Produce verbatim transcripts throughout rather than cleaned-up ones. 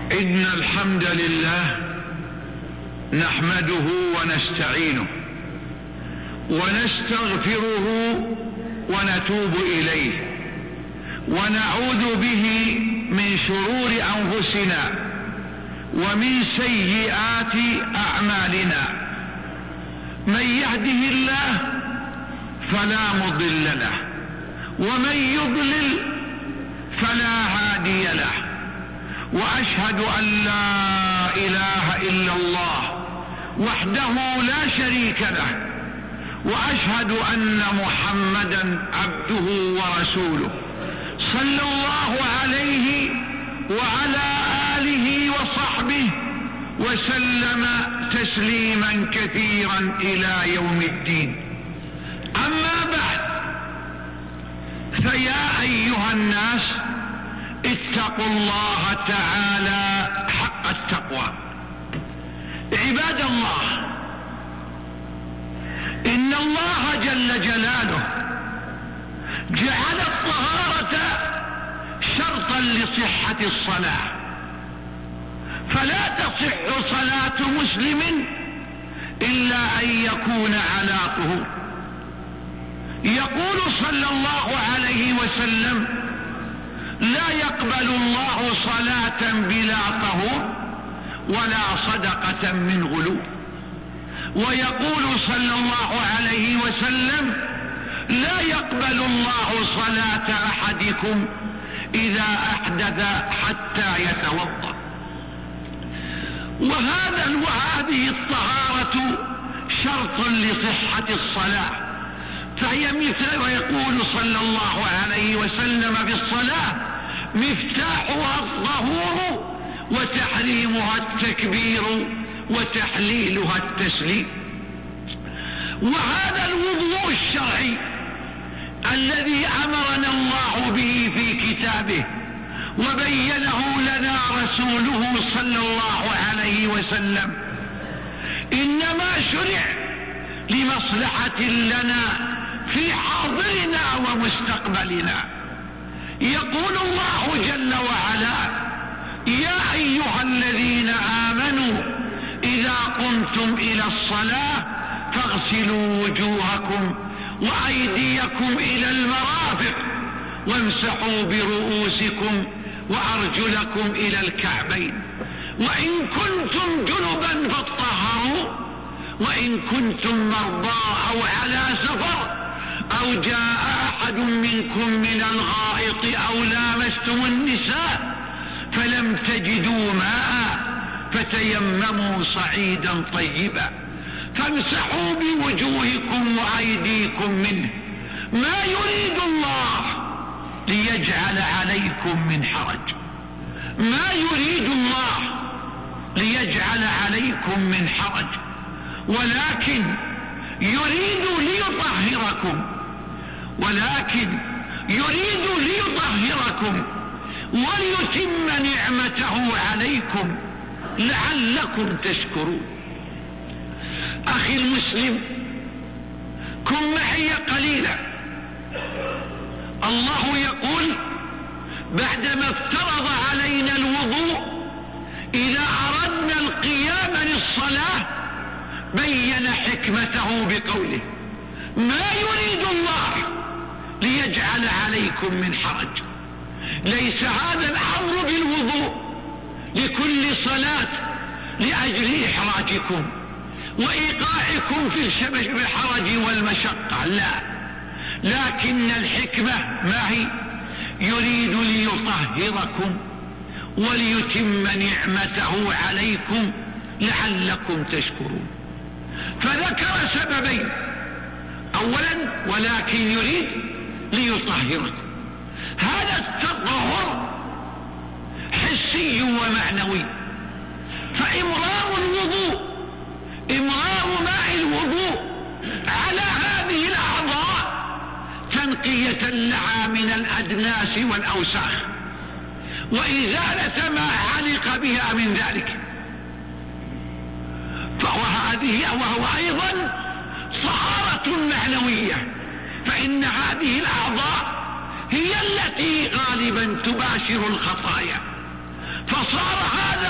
إن الحمد لله نحمده ونستعينه ونستغفره ونتوب إليه ونعوذ به من شرور أنفسنا ومن سيئات أعمالنا. من يهده الله فلا مضل له ومن يضلل فلا هادي له، وأشهد أن لا إله إلا الله وحده لا شريك له، وأشهد أن محمدا عبده ورسوله صلى الله عليه وعلى آله وصحبه وسلم تسليما كثيرا إلى يوم الدين. أما بعد، فيا أيها الناس اتقوا الله تعالى حق التقوى. عباد الله، إن الله جل جلاله جعل الطهارة شرطا لصحة الصلاة، فلا تصح صلاة مسلم إلا أن يكون على طهور. يقول صلى الله عليه وسلم: لا يقبل الله صلاة بلا طهور ولا صدقة من غلول. ويقول صلى الله عليه وسلم: لا يقبل الله صلاة أحدكم إذا أحدث حتى يتوضأ. وهذا وهذه الطهارة شرط لصحة الصلاة، فهي مثل، ويقول صلى الله عليه وسلم في الصلاة: مفتاحها الطهور وتحريمها التكبير وتحليلها التسليم. وهذا الوضوء الشرعي الذي أمرنا الله به في كتابه وبينه لنا رسوله صلى الله عليه وسلم إنما شرع لمصلحة لنا في حاضرنا ومستقبلنا. يقول الله جل وعلا: يا أيها الذين آمنوا إذا قمتم إلى الصلاة فاغسلوا وجوهكم وأيديكم إلى المرافق وامسحوا برؤوسكم وأرجلكم إلى الكعبين، وإن كنتم جنبا فاطهروا، وإن كنتم مرضى أو على سفر أو جاء أحد منكم من الغائط أو لامستم النساء فلم تجدوا ماء فتيمموا صعيدا طيبا فامسحوا بوجوهكم وأيديكم منه، ما يريد الله ليجعل عليكم من حرج، ما يريد الله ليجعل عليكم من حرج، ولكن يريد ليطهركم، ولكن يريد ليطهركم وليتم نعمته عليكم لعلكم تشكرون. أخي المسلم، كن معي قليلا. الله يقول بعدما افترض علينا الوضوء: إذا أردنا القيام للصلاة بين حكمته بقوله: ما يريد الله ليجعل عليكم من حرج. ليس هذا الأمر بالوضوء لكل صلاة لأجل إحراجكم وإيقاعكم في الحرج والمشقة، لا، لكن الحكمة ما هي؟ يريد ليطهركم وليتم نعمته عليكم لعلكم تشكرون. فذكر سببين: أولا ولكن يريد ليطهركم. هذا التطهر حسي ومعنوي، فإمرار الوضوء، إمرار ماء الوضوء على هذه الأعضاء تنقية لها من الأدناس والأوساخ وإزالة ما علق بها من ذلك. فهو هذه وهو أيضا طهارة معنوية، فإن هذه الأعضاء هي التي غالبا تباشر الخطايا، فصار هذا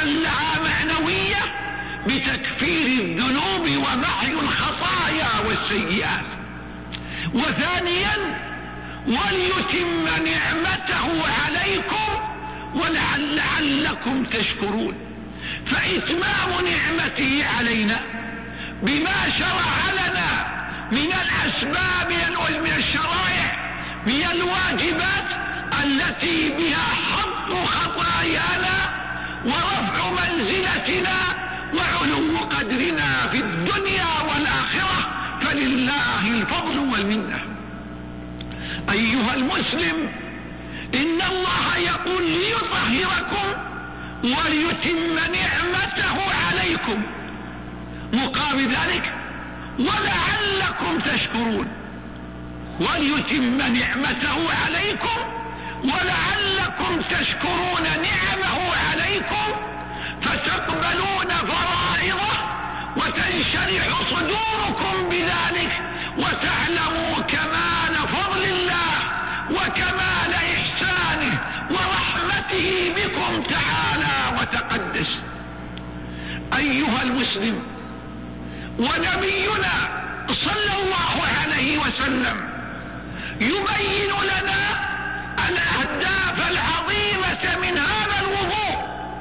لها معنوية بتكفير الذنوب ومحي الخطايا والسيئات. وثانيا وليتم نعمته عليكم ولعلكم تشكرون. فإتمام نعمته علينا بما شرع لنا من الأسباب من الشرائع من الواجبات التي بها حط خطايانا ورفع منزلتنا وعلو قدرنا في الدنيا والآخرة، فلله الفضل والمنة. أيها المسلم، إن الله يقول ليطهركم وليتم نعمته عليكم، مقابل ذلك ولعلكم تشكرون. وليتم نعمته عليكم ولعلكم تشكرون نعمه عليكم فتقبلون فرائضه وتنشرح صدوركم بذلك وتعلموا كمال فضل الله وكمال إحسانه ورحمته بكم تعالى وتقدس. أيها المسلم، ونبينا صلى الله عليه وسلم يبين لنا الأهداف العظيمة من هذا الوضوء،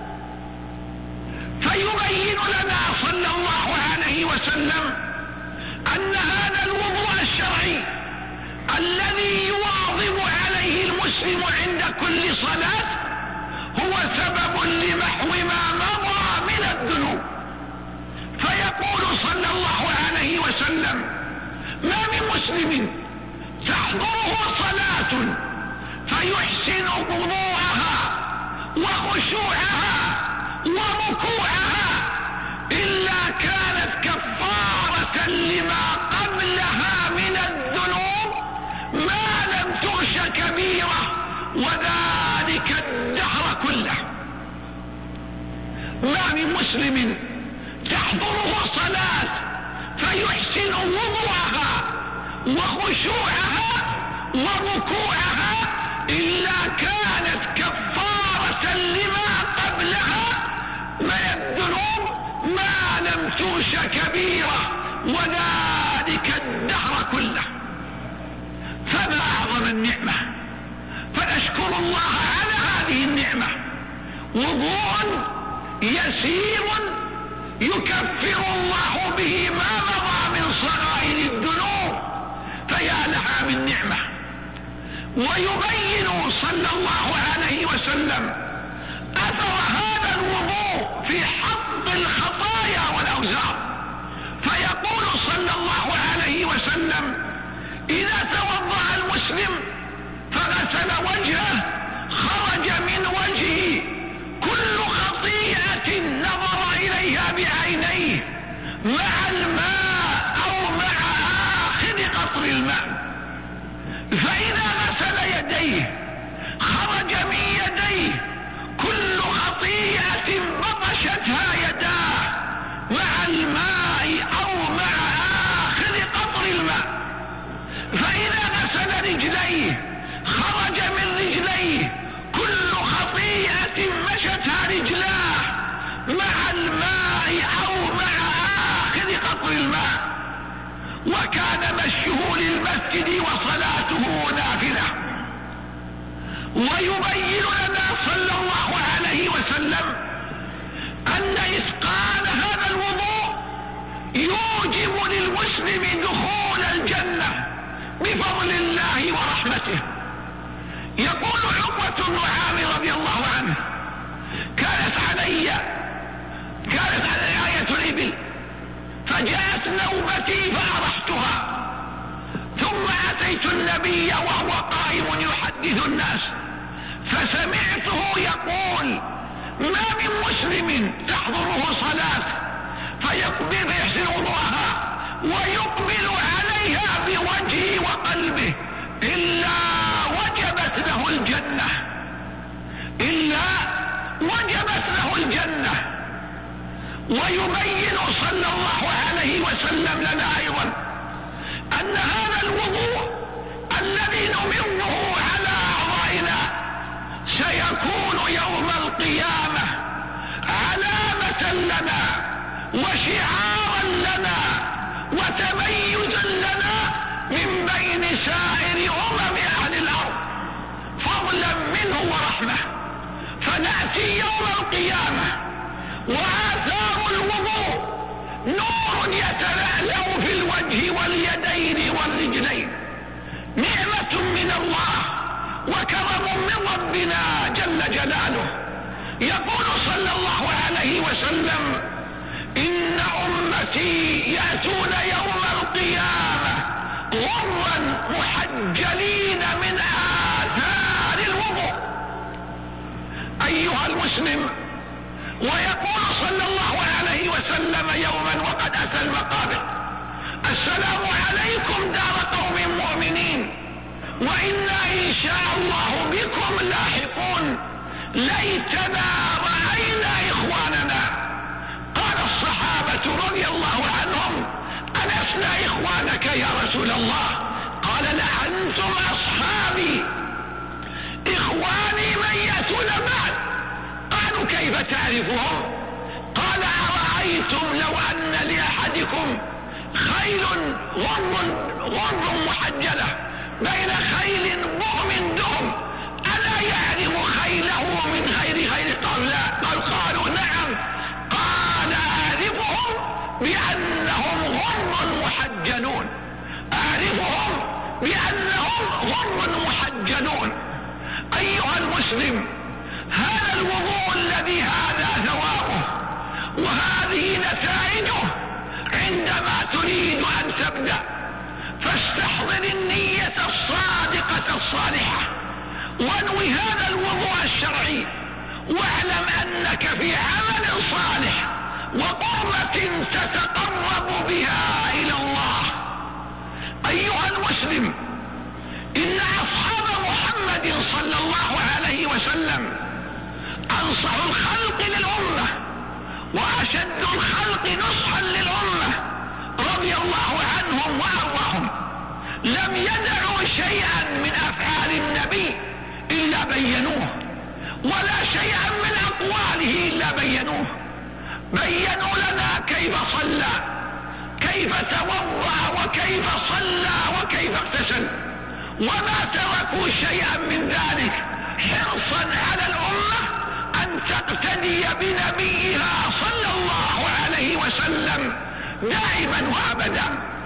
فيبين لنا صلى الله عليه وسلم أن هذا الوضوء الشرعي الذي يواظب عليه المسلم عند كل صلاة هو سبب لمحو ما مضى من الذنوب. فيقول صلى الله عليه وسلم: ما من مسلم تحضره صلاة فيحسن وضوءها وخشوعها وركوعها إلا كانت كفارة لما قبلها من الذنوب ما لم تغش كبيرة، وذلك الدهر كله. ما من مسلم تحضره صلاة فيحسن وضوءها وخشوعها وركوعها إلا كانت كفارة لما قبلها من الذنوب ما لم تغش كبيرة، وذلك الدهر كله. فما أعظم النعمة، فنشكر الله على هذه النعمة. وضوء يسير يكفر الله به ما مضى من صغائر الذنوب، فيا لها من نعمة. ويبين صلى الله عليه وسلم أثر هذا الوضوء في حط الخطايا والأوزار، فيقول صلى الله عليه وسلم: إذا توضأ المسلم فغسل وجهه خرج من وجهه كل خطيئة نظر إليها بعينيه مع الماء أو مع آخر قطر الماء. فإذا غسل يديه خرج من يديه كل خطيئة بطشتها يداه مع الماء أو مع آخر قطر الماء. فإذا غسل رجليه خرج من رجليه كل خطيئة مشتها رجلاه مع الماء أو مع آخر قطر الماء. وكان مشيه للمسجد وصلاته نافلة. ويبين لنا صلى الله عليه وسلم أن إتقان هذا الوضوء يوجب للمسلم دخول الجنة بفضل الله ورحمته. يقول عقبة بن عامر رضي الله عنه: كانت علي كانت علي آية الإبل فجاءت نوبتي فأرحتها، ثم أتيت النبي وهو قائم يحدث الناس فسمعته يقول: ما من مسلم تحضره صلاة فيقبل يحسن وضوءها ويقبل عليها بوجهه وقلبه إلا وجبت له الجنة إلا وجبت له الجنة. ويبين صلى الله عليه وسلم لنا أيضا أن هذا الوضوء الذي نمره على أعضائنا سيكون يوم القيامة على لنا وشعارا لنا وتميزا لنا من بين سائر أمم أهل الأرض فضلا منه ورحمة. فنأتي يوم القيامة وآثار الوضوء نور يتلألأ في الوجه واليدين والرجلين، نعمة من الله وكرم من ربنا جل جلاله. يقول صلى الله عليه وسلم: إن أمتي يأتون يوم القيامة غرا محجلين من آثار الوضوء. أيها المسلم، ويقول صلى الله عليه وسلم يوما وقد أتى المقابر: السلام عليكم دار قوم مؤمنين وإنا إن شاء الله بكم لاحقون، ليتنا رأينا إخواننا. قال الصحابة رضي الله عنهم: ألسنا إخوانك يا رسول الله؟ قال: لأنتم أصحابي، إخواني من يأتون بعد. قالوا: كيف تعرفهم؟ قال: أرأيتم لو أن لأحدكم خيل غر غر محجلة بين خيل مؤمن دهم، ألا يعلم خيله من غير خيل؟ قالوا: لا. قال: قالوا: نعم. قال: أعرفهم بأنهم غر محجلون، أعرفهم بأنهم غر محجلون. أيها المسلم، هذا الوضوء الذي هذا ثوابه وهذه نتائجه عندما تريد أن تبدأ فاستحضر النية الصادقة الصالحة وانوي هذا الوضوء الشرعي، واعلم أنك في عمل صالح وقربة تتقرب بها إلى الله. أيها المسلم، إن أصحاب محمد صلى الله عليه وسلم أنصح الخلق للأمة وأشد الخلق نصحا للأمة رضي الله عنهم وأرضاهم. لم يدعوا شيئا من أفعال النبي إلا بينوه، ولا شيئا من أقواله إلا بينوه. بينوا لنا كيف صلى، كيف توضأ، وكيف صلى، وكيف اغتسل، وما تركوا شيئا من ذلك حرصا على الأمة أن تقتدي بنبيها صلى الله عليه وسلم دائما وأبدا.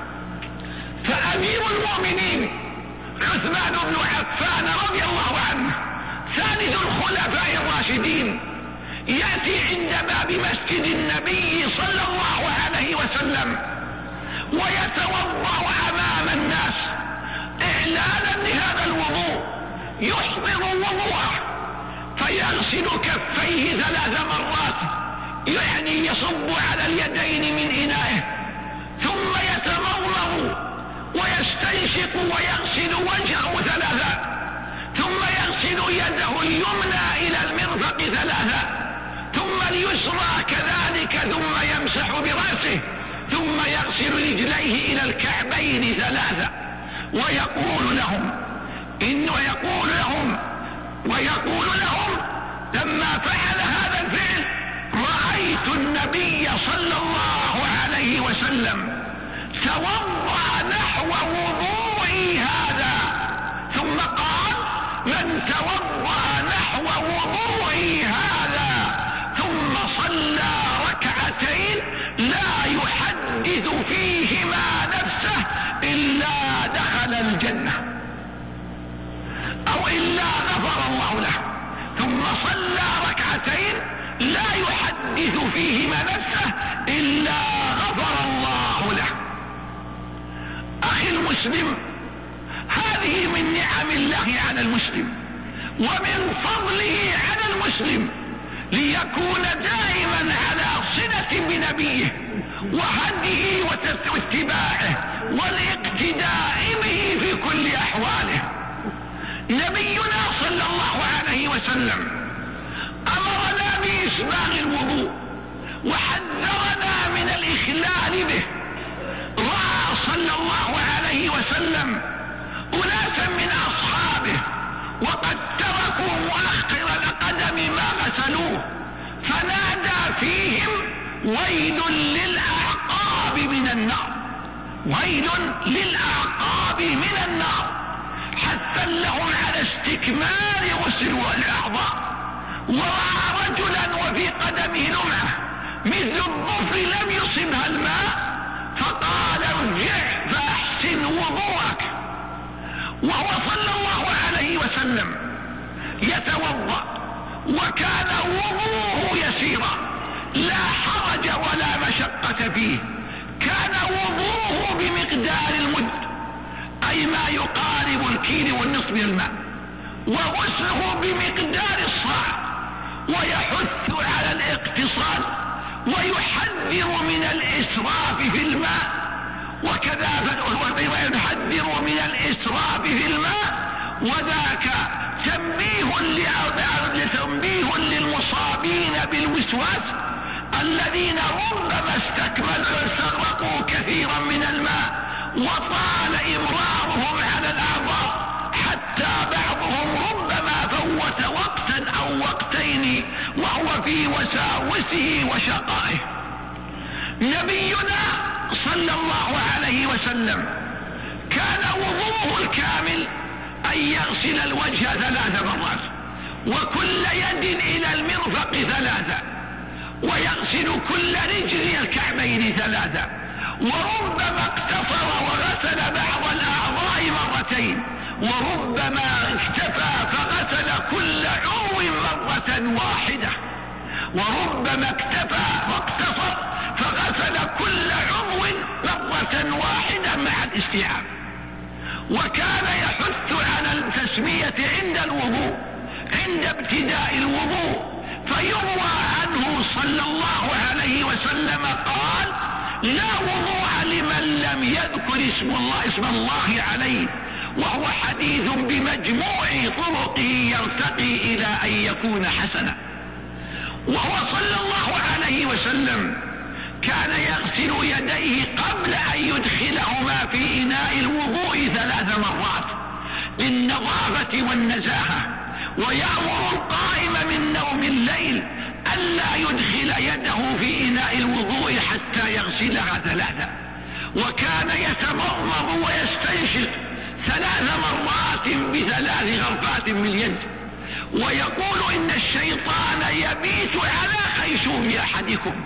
فأمير المؤمنين عثمان بن عفان رضي الله عنه ثالث الخلفاء الراشدين يأتي عند باب مسجد النبي صلى الله عليه وسلم ويتوضأ أمام الناس إعلانا لهذا الوضوء، يحضر وضوءه فيغسل كفيه ثلاث مرات، يعني يصب على اليدين من إنائه، ثم يتمضمض ويستنشق ويغسل وجهه ثلاثا، ثم يغسل يده اليمنى إلى المرفق ثلاثا، ثم اليسرى كذلك، ثم يمسح برأسه، ثم يغسل رجليه إلى الكعبين ثلاثا، ويقول لهم إن ويقول لهم ويقول لهم لما فعل هذا الفعل: رأيت النبي صلى الله عليه وسلم توضأ نحو وضوئي هذا، ثم قال: من توضأ نحو وضوئي هذا ثم صلى ركعتين لا يحدث فيهما نفسه إلا دخل الجنة، أو إلا غفر الله له. ثم صلى ركعتين لا يحدث فيهما نفسه إلا غفر الله له. أخي المسلم، هذه من نعم الله على المسلم ومن فضله على المسلم ليكون دائما على صلة بنبيه وهديه واتباعه والاقتداء به في كل أحواله. نبينا صلى الله عليه وسلم أمرنا بإسباغ الوضوء وحذرنا من الإخلال به. رأى صلى الله عليه وسلم أناسا من أصحابه وقد تركوا مؤخر القدم ما غسلوه، فنادى فيهم ويل للأعقاب من النار، ويل للأعقاب من النار، حتى لهم على استكمال غسل الأعضاء. ورأى رجلا وفي قدمه لمعة مثل الظفر لم يصبها الماء، فقال ارجع فأحسن وضوءك. وهو صلى الله عليه وسلم يتوضأ، وكان وضوءه يسيرا لا حرج ولا مشقة فيه، كان وضوءه بمقدار المد، أي ما يقارب الكيل والنصف من الماء، وغسله بمقدار الصاع، ويحث على الاقتصاد ويحذر من الإسراف في الماء، وكذا يحذر من الإسراف في الماء. وذاك تنبيه تنبيه للمصابين بالوسواس الذين ربما استكملوا استغرقوا كثيرا من الماء وطال إمرارهم على الأعضاء، حتى بعضهم ربما فوت وقتا أو وقتين وهو في وساوسه وشقائه. نبينا صلى الله عليه وسلم كان وضوءه الكامل أن يغسل الوجه ثلاث مرات، وكل يد إلى المرفق ثلاثة، ويغسل كل رجل الكعبين ثلاثة، وربما اقتصر وغسل بعض الأعضاء مرتين، وربما اكتفى فغسل كل عضو مرة واحدة، وربما اكتفى واقتصر فغسل كل عضو مرة واحدة مع الاستيعاب. وكان يحث على التسمية عند الوضوء، عند ابتداء الوضوء، فيروى عنه صلى الله عليه وسلم قال: لا وضوء لمن لم يذكر اسم الله اسم الله عليه، وهو حديث بمجموع طرقه يرتقي إلى أن يكون حسنا. وهو صلى الله عليه وسلم كان يغسل يديه قبل أن يدخلهما في إناء الوضوء ثلاث مرات للنظافة والنزاهة، ويأمر القائم من نوم الليل ألا يدخل يده في إناء الوضوء حتى يغسلها ثلاثة. وكان يتمضمض ويستنشق ثلاث مرات بثلاث غرفات من اليد، ويقول إن الشيطان يبيت على خيشوم أحدكم.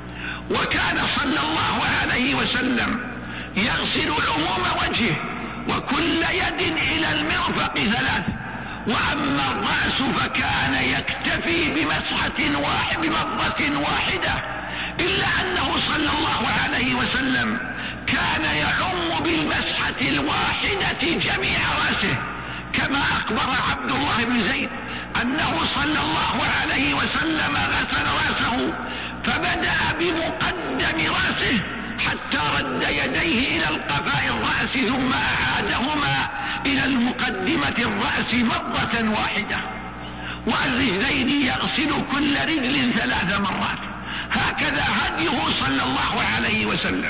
وكان صلى الله عليه وسلم يغسل عموم وجهه وكل يد إلى المرفق ثلاث، وأما الرأس فكان يكتفي بمسحة واحد بمضة واحدة، إلا أنه صلى الله عليه وسلم كان يعم بالمسحة الواحدة جميع رأسه، كما أخبر عبد الله بن زيد أنه صلى الله عليه وسلم غسل رأسه فبدأ بمقدم رأسه حتى رد يديه إلى القفاء الرأس، ثم أعادهما إلى المقدمة الرأس مرة واحدة. والرجلين يغسل كل رجل ثلاث مرات، هكذا هديه صلى الله عليه وسلم.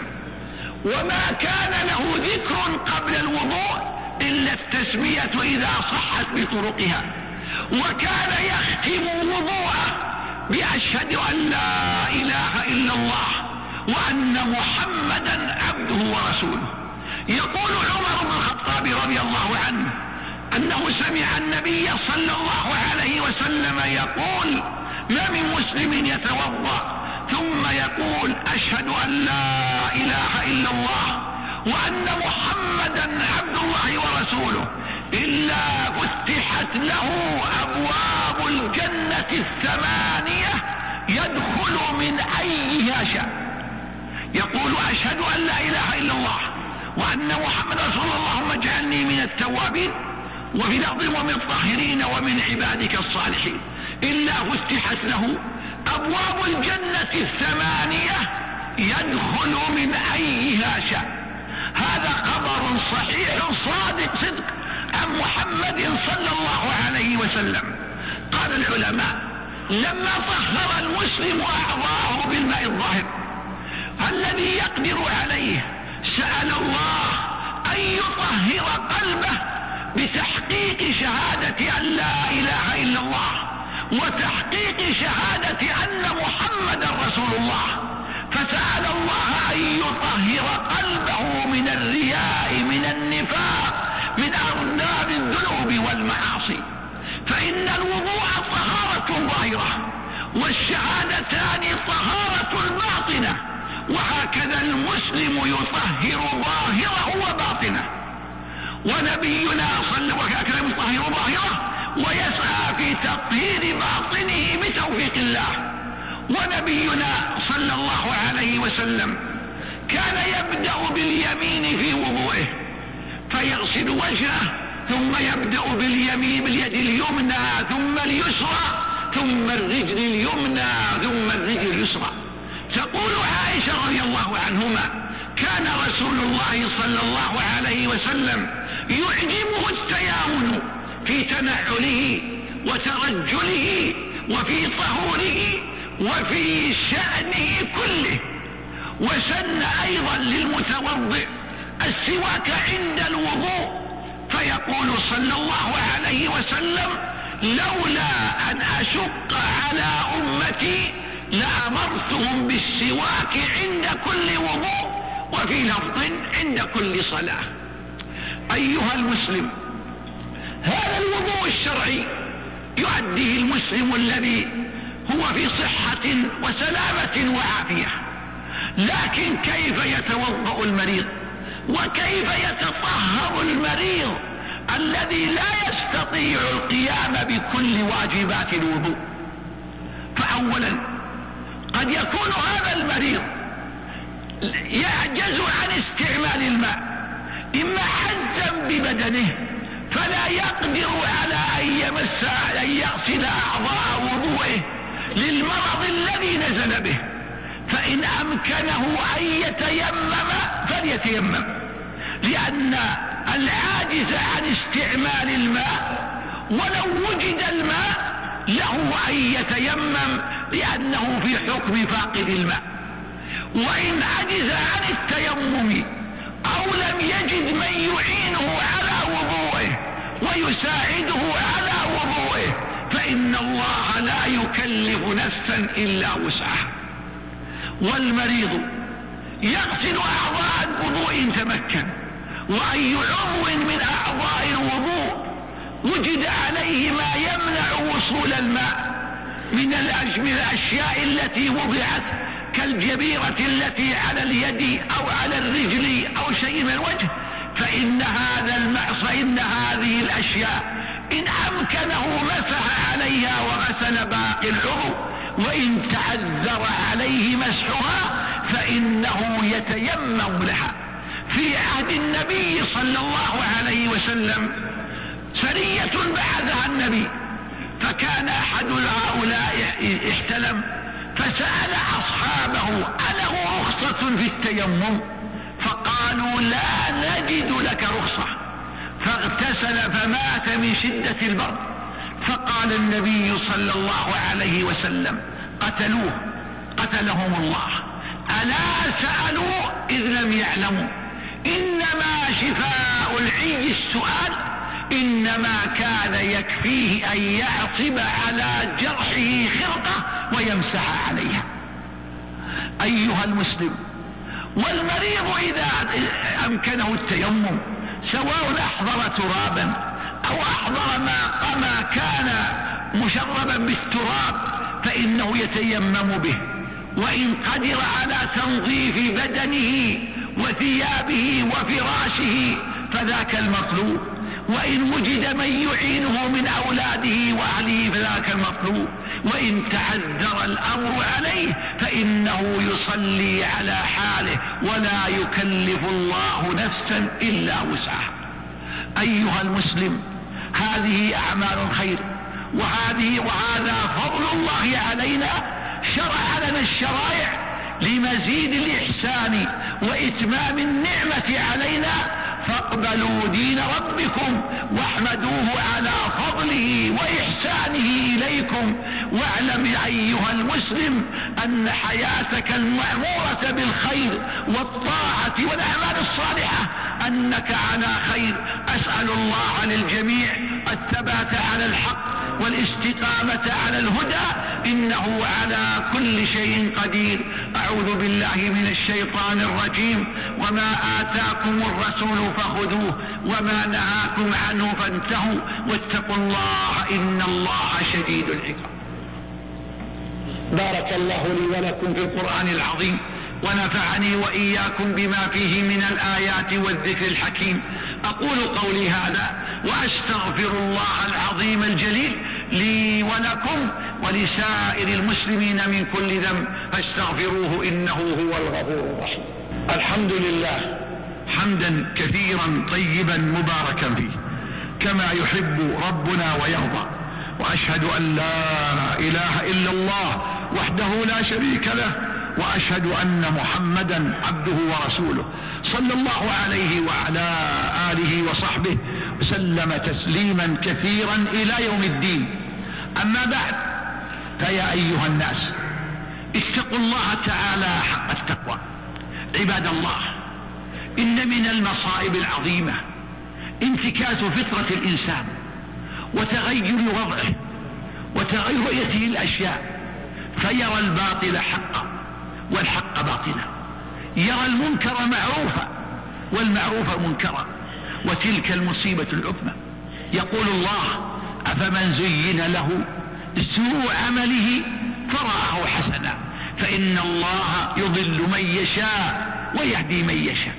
وما كان له ذكر قبل الوضوء إلا التسمية إذا صحت بطرقها، وكان يختم وضوءه بأشهد أن لا إله إلا الله وأن محمدا عبده ورسوله. يقول عمر بن الخطاب رضي الله عنه أنه سمع النبي صلى الله عليه وسلم يقول: ما من مسلم يتوضأ ثم يقول أشهد أن لا إله إلا الله وأن محمدا عبد الله ورسوله إلا فتحت له أبواب الجنة الثمانية يدخل من أيها شاء. يقول: أشهد أن لا إله إلا الله وأن محمد رسول الله، اللهم اجعلني من التوابين وفي الأرض ومن الطاهرين ومن عبادك الصالحين، إلا فتحت له أبواب الجنة الثمانية يدخل من أيها شاء. هذا خبر صحيح صادق صدق عن محمد صلى الله عليه وسلم. قال العلماء: لما طهر المسلم أعضاءه بالماء الظاهر الذي يقدر عليه، سأل الله أن يطهر قلبه بتحقيق شهادة أن لا إله إلا الله وتحقيق شهادة أن محمدا رسول الله، فسأل الله أن يطهر قلبه من الرياء من النفاق من أرناب الذنوب والمعاصي، فإن الوضوء طهارة ظاهرة والشهادتان طهارة باطنة، وهكذا المسلم يطهر ظاهره وباطنه. ونبينا صلى وهكذا يطهر ظاهره ويسعى في تطهير باطنه بتوفيق الله. ونبينا صلى الله عليه وسلم كان يبدأ باليمين في وضوئه فيغسل وجهه، ثم يبدأ باليمين باليد اليمنى ثم اليسرى، ثم الرجل اليمنى ثم الرجل اليسرى. تقول عائشة رضي الله عنهما: كان رسول الله صلى الله عليه وسلم يعجبه التيامن في تنعله وترجله وفي طهوره وفي شأنه كله. وسن أيضا للمتوضئ السواك عند الوضوء، فيقول صلى الله عليه وسلم: لولا أن أشق على أمتي لأمرتهم بالسواك عند كل وضوء، وفي لفظ عند كل صلاة. أيها المسلم، هذا الوضوء الشرعي يؤديه المسلم الذي هو في صحة وسلامة وعافية، لكن كيف يتوضأ المريض؟ وكيف يتطهر المريض الذي لا يستطيع القيام بكل واجبات الوضوء؟ فأولا قد يكون هذا المريض يعجز عن استعمال الماء، إما حزا ببدنه فلا يقدر على أن يمس أن يغسل أعضاء وضوئه للمرض الذي نزل به، فإن أمكنه أن يتيمم فليتيمم، لأن العاجز عن استعمال الماء ولو وجد الماء له أن يتيمم لأنه في حكم فاقد الماء. وإن عجز عن التيمم أو لم يجد من يعينه على وضوئه ويساعده على وضوئه فإن الله لا يكلف نفسا إلا وسعها. والمريض يغسل أعضاء الوضوء إن تمكن، وأي عضو من أعضاء الوضوء وجد عليه ما يمنع وصول الماء من الأشياء التي وضعت كالجبيرة التي على اليد أو على الرجل أو شيء من الوجه، فإن هذا المعص إن هذه الأشياء إن أمكنه مسح عليها وغسل باقي العضو، وإن تعذر عليه مسحها فإنه يتيمم لها. في عهد النبي صلى الله عليه وسلم سرية بعثها النبي، فكان أحد هؤلاء احتلم فسأل أصحابه: أله رخصة في التيمم؟ فقالوا: لا نجد لك رخصة. فاغتسل فمات من شدة البرد. فقال النبي صلى الله عليه وسلم: قتلوه قتلهم الله، ألا سألوا إذ لم يعلموا؟ إنما شفاء العي السؤال، إنما كان يكفيه أن يعصب على جرحه خرقة ويمسح عليها. أيها المسلم، والمريض إذا أمكنه التيمم سواء أحضر ترابا أو أحضر ما, ما كان مشربا بالتراب فإنه يتيمم به، وإن قدر على تنظيف بدنه وثيابه وفراشه فذاك المطلوب، وإن وجد من يعينه من أولاده وأهله فذاك المطلوب، وإن تعذر الأمر عليه فإنه يصلي على حاله ولا يكلف الله نفسا إلا وسعها. أيها المسلم، هذه أعمال الخير، وهذه وهذا فضل الله علينا، شرع لنا الشرائع لمزيد الإحسان وإتمام النعمة علينا، فاقبلوا دين ربكم واحمدوه على فضله وإحسانه إليكم، واعلم أيها المسلم أن حياتك المأمورة بالخير والطاعة والأعمال الصالحة أنك على خير. أسأل الله للجميع الثبات على الحق والاستقامة على الهدى، إنه على كل شيء قدير. أعوذ بالله من الشيطان الرجيم. وما آتاكم الرسول فخذوه وما نهاكم عنه فانتهوا واتقوا الله إن الله شديد العقاب. بارك الله لي ولكم في القرآن العظيم، ونفعني وإياكم بما فيه من الآيات والذكر الحكيم. أقول قولي هذا وأستغفر الله العظيم الجليل لي ولكم ولسائر المسلمين من كل ذنب فاستغفروه إنه هو الغفور الرحيم. الحمد لله حمدا كثيرا طيبا مباركا فيه كما يحب ربنا ويرضى، وأشهد أن لا إله إلا الله وحده لا شريك له، وأشهد أن محمدا عبده ورسوله صلى الله عليه وعلى آله وصحبه وسلم تسليما كثيرا إلى يوم الدين. أما بعد، فيا أيها الناس اتقوا الله تعالى حق التقوى. عباد الله، إن من المصائب العظيمة انتكاس فطرة الإنسان وتغير وضعه وتغير الأشياء، فيرى الباطل حقا والحق باطلا، يرى المنكر معروفا والمعروف منكرا، وتلك المصيبة العظمى. يقول الله: أفمن زين له سوء عمله فرآه حسنا فإن الله يضل من يشاء ويهدي من يشاء.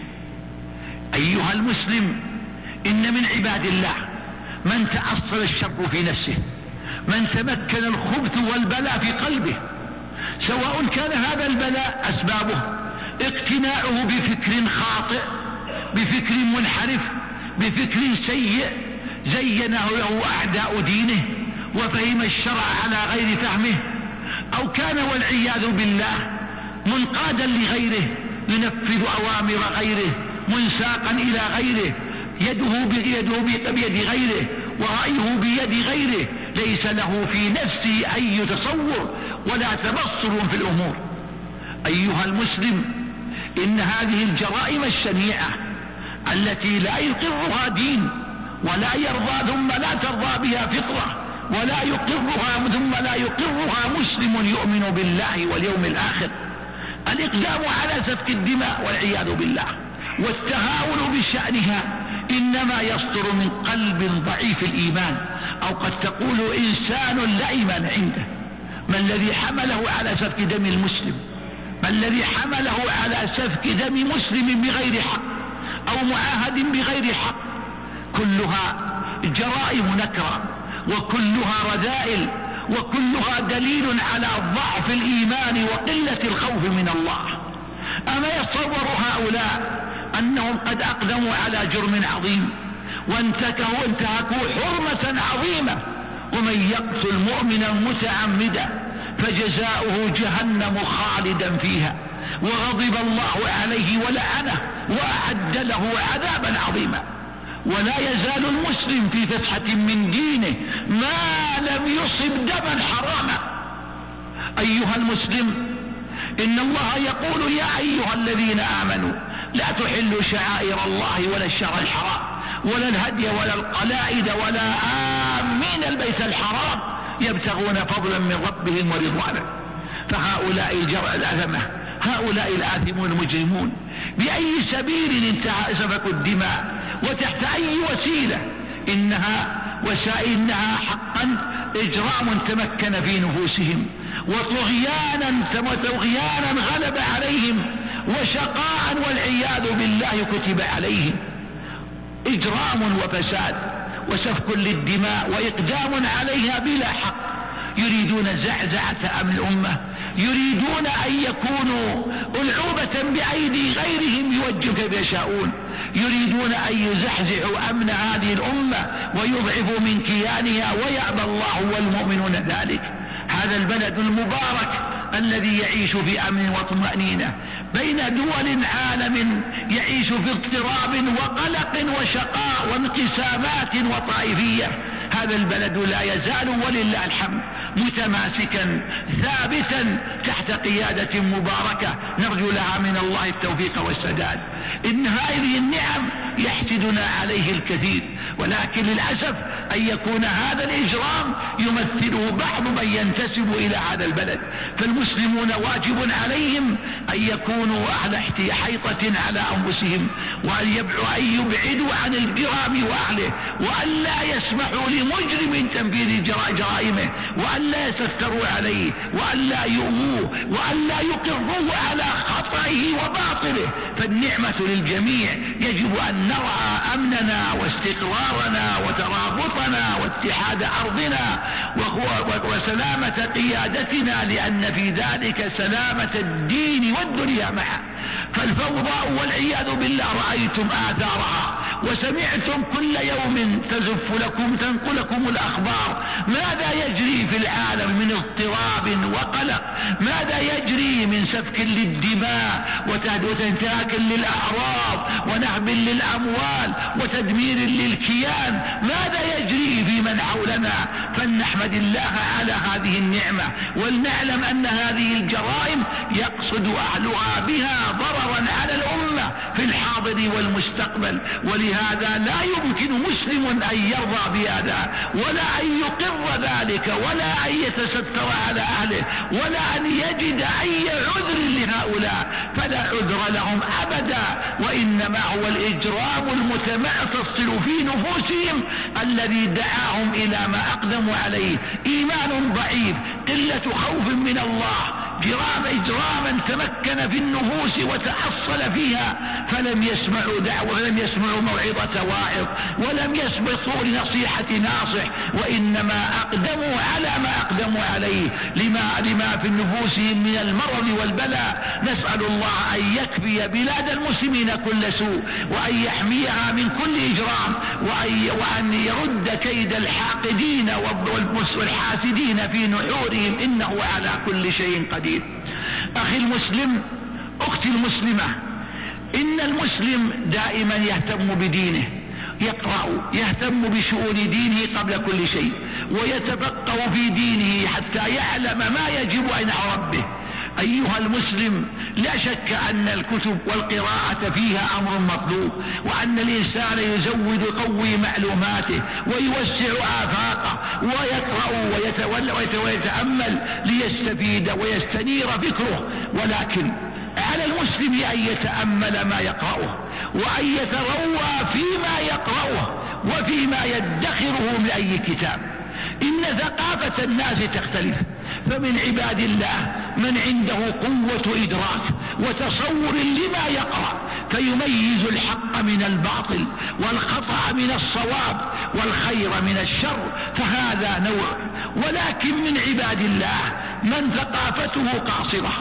أيها المسلم، إن من عباد الله من تأصل الشر في نفسه، من تمكن الخبث والبلاء في قلبه، سواء كان هذا البلاء أسبابه اقتناعه بفكر خاطئ، بفكر منحرف، بفكر سيء زينه له أعداء دينه وفهم الشرع على غير فهمه، أو كان والعياذ بالله منقادا لغيره ينفذ أوامر غيره، منساقا إلى غيره، يده بيده بيد غيره ورأيه بيد غيره، ليس له في نفسه أي تصور ولا تبصر في الأمور. أيها المسلم، إن هذه الجرائم الشنيعة التي لا يقرها دين ولا يرضى ثم لا ترضى بها فطرة ولا يقرها ثم لا يقرها مسلم يؤمن بالله واليوم الآخر، الإقدام على سفك الدماء والعياذ بالله والتهاون بشأنها إنما يصدر من قلب ضعيف الإيمان، أو قد تقول إنسان لا إيمان عنده. ما الذي حمله على سفك دم المسلم؟ ما الذي حمله على سفك دم مسلم بغير حق أو معاهد بغير حق؟ كلها جرائم نكرة، وكلها رذائل، وكلها دليل على ضعف الإيمان وقلة الخوف من الله. أما يتصور هؤلاء أنهم قد أقدموا على جرم عظيم وانتكهوا انتهكوا حرمة عظيمة؟ ومن يقتل مؤمنا متعمدا فجزاؤه جهنم خالدا فيها وغضب الله عليه ولعنه وأعد له عذابا عظيما. ولا يزال المسلم في فتحة من دينه ما لم يصب دما حراما. أيها المسلم، إن الله يقول: يا أيها الذين آمنوا لا تحلوا شعائر الله ولا الشهر الحرام ولا الهدي ولا القلائد ولا آمين البيت الحرام يبتغون فضلا من ربهم ورضوانا. فهؤلاء الجرأ الأثمة، هؤلاء الآثمون المجرمون، بأي سبيل انتهى سفك الدماء وتحت أي وسيلة، إنها وسائل إنها حقا إجرام تمكن في نفوسهم، وطغيانا وطغيانا غلب عليهم، وشقاء والعياذ بالله كتب عليهم. إجرام وفساد وسفك للدماء وإقدام عليها بلا حق. يريدون زعزعة أمن الأمة، يريدون أن يكونوا ألعوبة بأيدي غيرهم يوجهون كيف يشاءون، يريدون أن يزحزحوا أمن هذه الأمة ويضعفوا من كيانها، ويأبى الله والمؤمنون ذلك. هذا البلد المبارك الذي يعيش في أمن وطمأنينة بين دول عالم يعيش في اضطراب وقلق وشقاء وانقسامات وطائفية، هذا البلد لا يزال ولله الحمد متماسكا ثابتا تحت قيادة مباركة نرجو لها من الله التوفيق والسداد. إن هذه النعم يحسدنا عليه الكثير، ولكن للأسف أن يكون هذا الإجرام يمثله بعض من ينتسب إلى هذا البلد. فالمسلمون واجب عليهم أن يكونوا على حيطة على أنفسهم، وأن يبعدوا عن الجرام وأهله، وأن لا يسمحوا لمجرم تنفيذ جرائمه، وأن لا يستفتروا عليه، وأن لا يؤموه، وأن لا يقروا على خطئه وباطله. فالنعمة للجميع، يجب أن نرعى أمننا واستقرارنا وترابطنا واتحاد أرضنا وسلامة قيادتنا، لأن في ذلك سلامة الدين والدنيا معا. فالفوضى والعياذ بالله رأيتم آثارها وسمعتم كل يوم تزف لكم تنقلكم الأخبار ماذا يجري في العالم من اضطراب وقلق، ماذا يجري من سفك للدماء وتنتهاك للأعراض ونهب للأموال وتدمير للكيان، ماذا يجري في من حولنا. فلنحمد الله على هذه النعمة، ولنعلم أن هذه الجرائم يقصد أهلها بها ضررا على الأمة في الحاضر والمستقبل. ولهذا لا يمكن مسلم أن يرضى بهذا، ولا أن يقر ذلك، ولا أن يتستر على أهله، ولا أن يجد أي عذر لهؤلاء، فلا عذر لهم أبدا، وإنما هو الإجرام المتمعتصل في نفوسهم الذي دعاهم إلى ما أقدموا عليه. إيمان ضعيف، قلة خوف من الله، جرام إجراما تمكن في النفوس وتحصل فيها، فلم يسمعوا دعوة، ولم يسمعوا موعظة واعظ، ولم يسبقوا لنصيحة ناصح، وإنما أقدموا على ما أقدموا عليه لما, لما في نفوسهم من المرض والبلاء. نسأل الله أن يكفي بلاد المسلمين كل سوء، وأن يحميها من كل إجرام، وأن, وأن يرد كيد الحاقدين والحاسدين في نحورهم، إنه على كل شيء قدير. أخي المسلم، أختي المسلمة، إن المسلم دائما يهتم بدينه، يقرأ، يهتم بشؤون دينه قبل كل شيء، ويتفقه في دينه حتى يعلم ما يجب عن ربه. أيها المسلم، لا شك أن الكتب والقراءة فيها أمر مطلوب، وأن الإنسان يزود قوي معلوماته ويوسع آفاقه، ويقرأ ويتولى ويتأمل ليستفيد ويستنير فكره. ولكن على المسلم أن يتأمل ما يقرأه، وأن يتروى فيما يقرأه وفيما يدخره من أي كتاب. إن ثقافة الناس تختلف، فمن عباد الله من عنده قوة إدراك وتصور لما يقرأ، فيميز الحق من الباطل والخطأ من الصواب والخير من الشر، فهذا نوع. ولكن من عباد الله من ثقافته قاصرة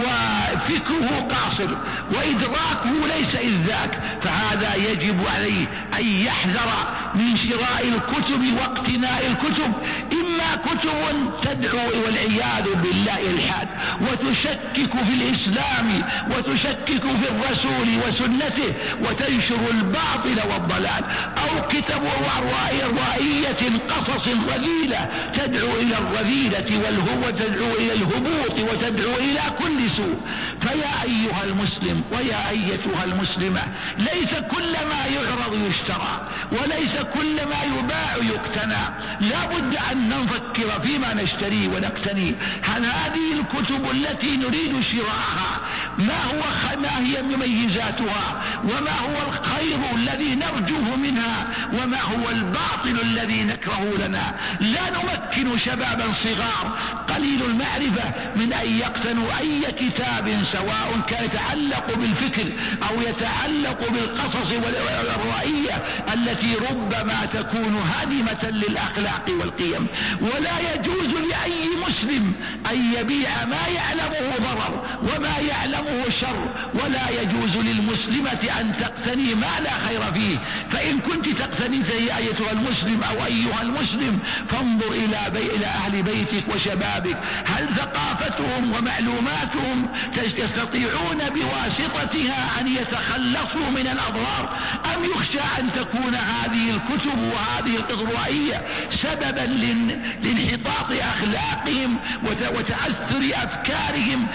وفكره قاصر وإدراكه ليس إذ ذاك، فهذا يجب عليه أن يحذر من شراء الكتب واقتناء الكتب، إما كتب تدعو والعياذ بالله الحاد وتشكك في الإسلام وتشكك في الرسول وسنته وتنشر الباطل والضلال، أو كتب روائية قصص رذيلة تدعو إلى الرذيلة والهوى، تدعو إلى الهبوط وتدعو إلى كل سوء. فيا أيها المسلم ويا أيتها المسلمة، ليس كل ما يعرض يشترى، وليس كل ما يباع يقتنى. لا بد أن نفكر فيما نشتري ونقتني. هل هذه الكتب التي نريد شراءها ما هو ما هي مميزاتها، وما هو الخير الذي نرجوه منها، وما هو الباطل الذي نكره لنا؟ لا نمكن شبابا صغار قليل المعرفة من أن يقتنوا أي كتاب، سواء كان يتعلق بالفكر أو يتعلق بالقصص والرؤية التي ربما تكون هادمة للأخلاق والقيم. ولا يجوز لأي مسلم أن يبيع ما يعلمه ضرر وما يعلمه معظمه شر، ولا يجوز للمسلمة أن تقتني ما لا خير فيه. فإن كنت تقتني زي أيتها المسلم أو أيها المسلم فانظر إلى, بي... إلى أهل بيتك وشبابك، هل ثقافتهم ومعلوماتهم يستطيعون بواسطتها أن يتخلصوا من الأضرار، أم يخشى أن تكون هذه الكتب وهذه القضائية سببا لانحطاط أخلاقهم وتأثر أفكارهم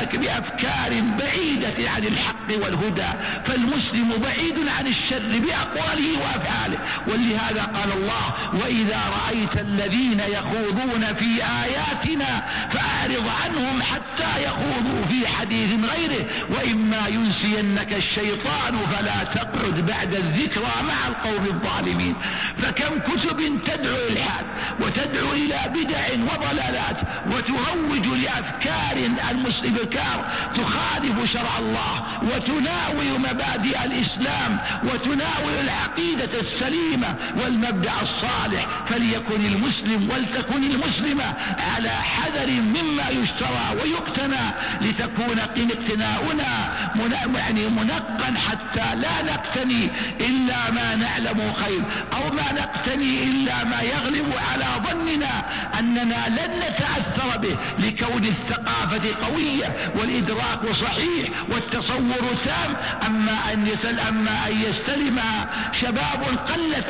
بأفكار بعيدة عن الحق والهدى؟ فالمسلم بعيد عن الشر بأقواله وأفعاله. ولهذا قال الله: وإذا رأيت الذين يخوضون في آياتنا فأعرض عنهم حتى يخوضوا في حديث غيره وإما ينسينك الشيطان فلا تقعد بعد الذكرى مع القوم الظالمين. فكم كتب تدعو الإلحاد وتدعو إلى بدع وضلالات وتروج لأفكار المستبكار تخالف شرع الله وتناول مبادئ الإسلام وتناول العقيدة السليمة والمبدأ الصالح. فليكن المسلم ولتكن المسلمة على حذر مما يشترى ويقتنى لتكون اقتناؤنا يعني منقا حتى لا نقتني إلا ما نعلم خير أو ما نقتني إلا ما يغلب على ظننا أننا لن نتأثر به، لكون الثقافة قوية والإدراك صحيح والتصور تام. أما أن يسل أما أن يستلم شباب قلت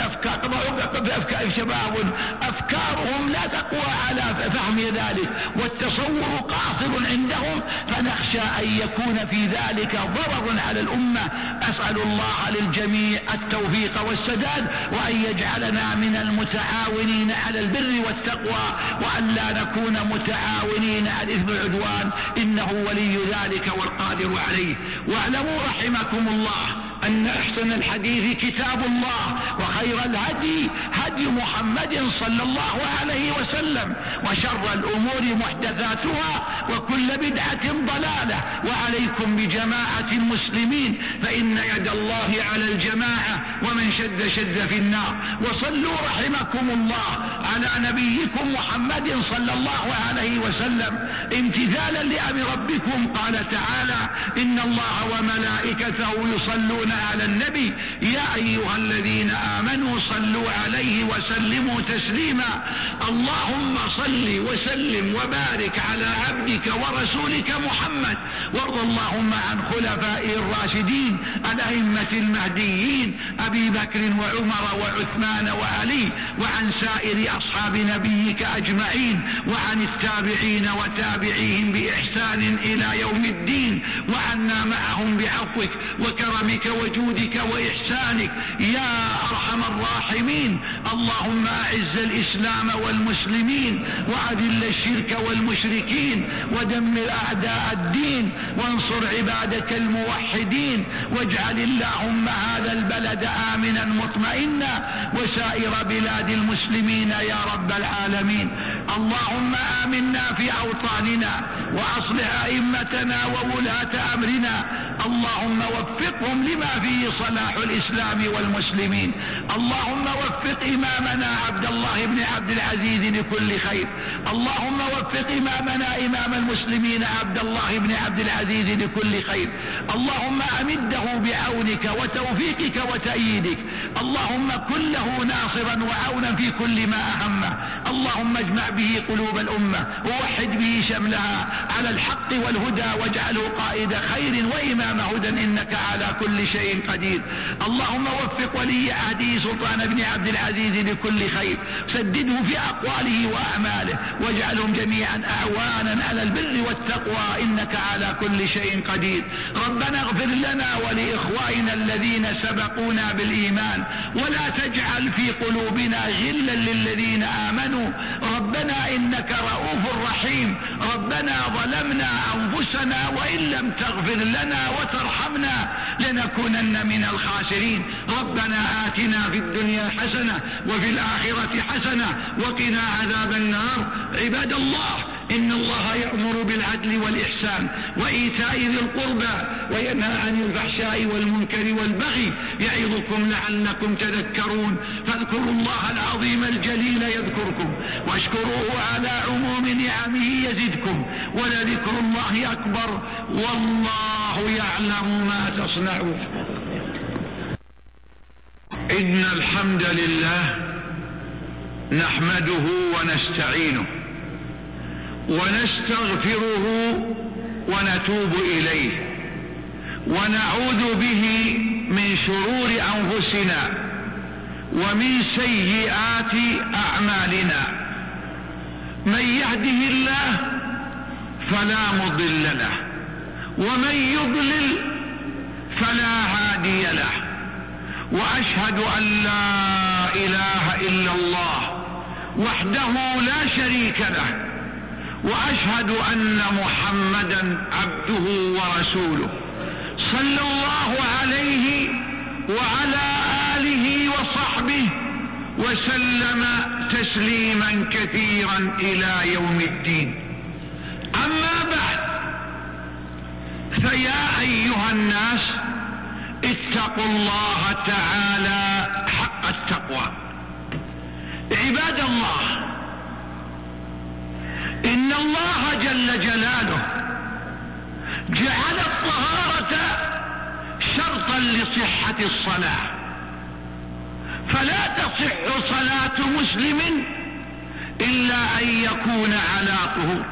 أفكار شباب أفكارهم لا تقوى على فهم ذلك والتصور قاصر عندهم، فنخشى أن يكون في ذلك ضرر على الأمة. أسأل الله للجميع التوفيق والسداد، وأن يجعلنا من المتعاونين على البر والتقوى، وأن لا نكون متعاونين على الإثم والعدوان، إنه ولي ذلك والقادر عليه. واعلموا رحمكم الله أن أحسن الحديث كتاب الله، وخير الهدي هدي محمد صلى الله عليه وسلم، وشر الأمور محدثاتها، وكل بدعة ضلالة. وعليكم بجماعة المسلمين فإن يد الله على الجماعة، ومن شد شد في النار. وصلوا رحمكم الله على نبيكم محمد صلى الله عليه وسلم امتثالا لأمر ربكم. قال تعالى: إن الله وملائكته يصلون على النبي يا أيها الذين آمنوا صلوا عليه وسلموا تسليما. اللهم صل وسلم وبارك على عبدك ورسولك محمد، وارض اللهم عن خلفائه الراشدين الأئمة المهديين أبي بكر وعمر وعثمان وعلي، وعن سائر أصحاب نبيك أجمعين، وعن التابعين وتابعيهم بإحسان إلى يوم الدين، وعنا معهم بعفوك وكرمك وجودك وإحسانك يا أرحم الراحمين. اللهم أعز الإسلام والمسلمين، وأذل الشرك والمشركين، ودمر أعداء الدين، وانصر عبادك الموحدين، واجعل اللهم هذا البلد آمنا مطمئنا، وسائر بلاد المسلمين يا رب العالمين. اللهم آمنا في أوطاننا، وأصلح أئمتنا وولاة أمرنا، اللهم وفقهم لما فيه صلاح الإسلام والمسلمين. اللهم وفق إمامنا عبد الله بن عبد العزيز لكل خير، اللهم وفق إمامنا إمام المسلمين عبد الله بن عبد العزيز لكل خير. اللهم أمده بعونك وتوفيقك وتأييدك، اللهم كن له ناصرا وعونا في كل ما أهمه. اللهم اجمع به قلوب الأمة، ووحد به شملها على الحق والهدى، واجعله قائد خير وإمام هدى، إنك على كل شيء قدير. اللهم وفق ولي عهده سلطان بن عبد العزيز لكل خير، سدده في أقواله وأعماله، واجعلهم جميعا أعوانا على البر والتقوى، إنك على كل شيء قدير. ربنا اغفر لنا ولإخواننا الذين سبقونا بالإيمان، ولا تجعل في قلوبنا غلا للذين آمنوا، ربنا إنك رؤوف رحيم. ربنا ظلمنا أنفسنا وإن لم تغفر لنا وترحمنا لنكونن من الخاسرين. ربنا آتنا في الدنيا حسنة وفي الآخرة حسنة وقنا عذاب النار. عباد الله، إن الله يأمر بالعدل والإحسان وإيتاء ذي القربى، وينهى عن الفحشاء والمنكر والبغي، يعظكم لعلكم تذكرون. فاذكروا الله العظيم الجليل يذكركم، واشكروه على عموم نعمه يزدكم، ولذكر الله أكبر، والله والله يعلم ما تصنعون. إن الحمد لله نحمده ونستعينه ونستغفره ونتوب إليه ونعوذ به من شرور أنفسنا ومن سيئات أعمالنا. من يهده الله فلا مضل له ومن يضلل فلا هادي له. وأشهد أن لا إله إلا الله وحده لا شريك له وأشهد أن محمدا عبده ورسوله صلى الله عليه وعلى آله وصحبه وسلم تسليما كثيرا إلى يوم الدين. أما بعد، فيا أيها الناس اتقوا الله تعالى حق التقوى. عباد الله، إن الله جل جلاله جعل الطهارة شرطا لصحة الصلاة، فلا تصح صلاة مسلم إلا أن يكون على طهور.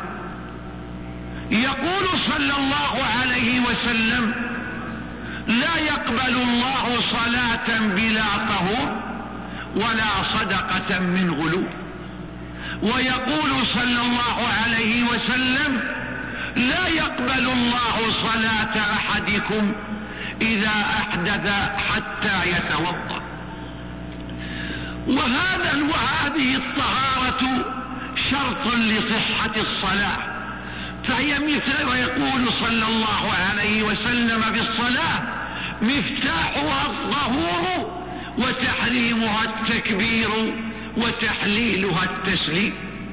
يقول صلى الله عليه وسلم: لا يقبل الله صلاة بلا طهور ولا صدقة من غلو. ويقول صلى الله عليه وسلم: لا يقبل الله صلاة أحدكم إذا أحدث حتى يتوضأ. وهذا وهذه الطهارة شرط لصحة الصلاة، فهي مثل ويقول صلى الله عليه وسلم: بالصلاة مفتاحها الطهور وتحريمها التكبير وتحليلها التسليم.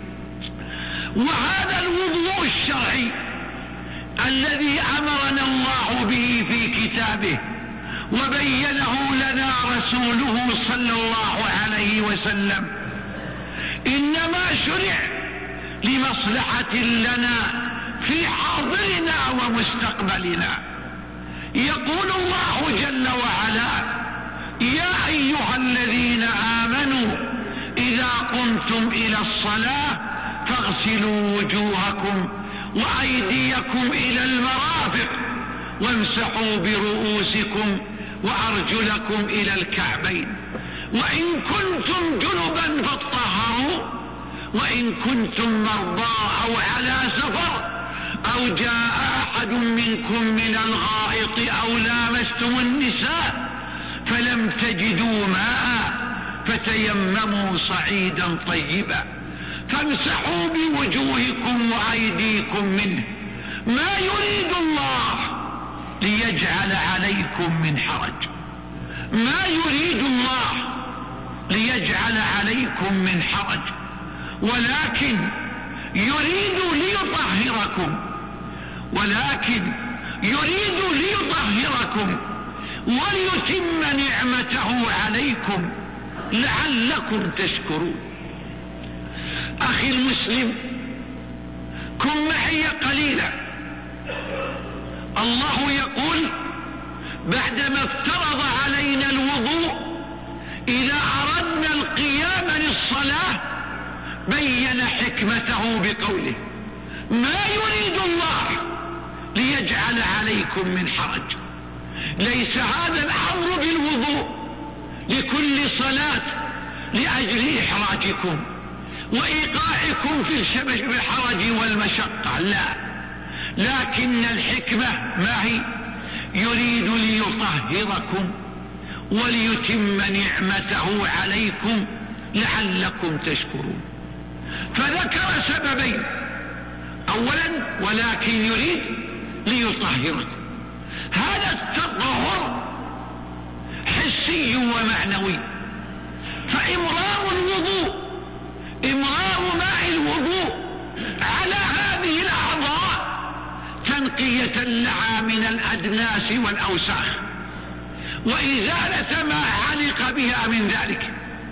وهذا الوضوء الشرعي الذي أمرنا الله به في كتابه وبينه لنا رسوله صلى الله عليه وسلم إنما شرع لمصلحة لنا في حاضرنا ومستقبلنا. يقول الله جل وعلا: يا أيها الذين آمنوا إذا قمتم إلى الصلاة فاغسلوا وجوهكم وأيديكم إلى المرافق وامسحوا برؤوسكم وأرجلكم إلى الكعبين وإن كنتم جنبا فاطهروا وإن كنتم مرضى أو على سفر أو جاء أحد منكم من الغائط أو لامستم النساء فلم تجدوا ماء فتيمموا صعيدا طيبا فامسحوا بوجوهكم وأيديكم منه ما يريد الله ليجعل عليكم من حرج ما يريد الله ليجعل عليكم من حرج ولكن يريد ليطهركم ولكن يريد ليطهركم وليتم نعمته عليكم لعلكم تشكرون. أخي المسلم، كن معي قليلا. الله يقول بعدما افترض علينا الوضوء إذا أردنا القيام للصلاة بين حكمته بقوله: ما يريد الله ليجعل عليكم من حرج. ليس هذا الأمر بالوضوء لكل صلاة لأجل إحراجكم وإيقاعكم في الحرج والمشقة، لا، لكن الحكمة ما هي؟ يريد ليطهركم وليتم نعمته عليكم لعلكم تشكرون. فذكر سببين: أولا ولكن يريد ليطهركم. هذا التطهر حسي ومعنوي، فإمرار الوضوء إمرار ماء الوضوء على هذه الأعضاء تنقية لها من الأدناس والأوساخ وإزالة ما علق بها من ذلك.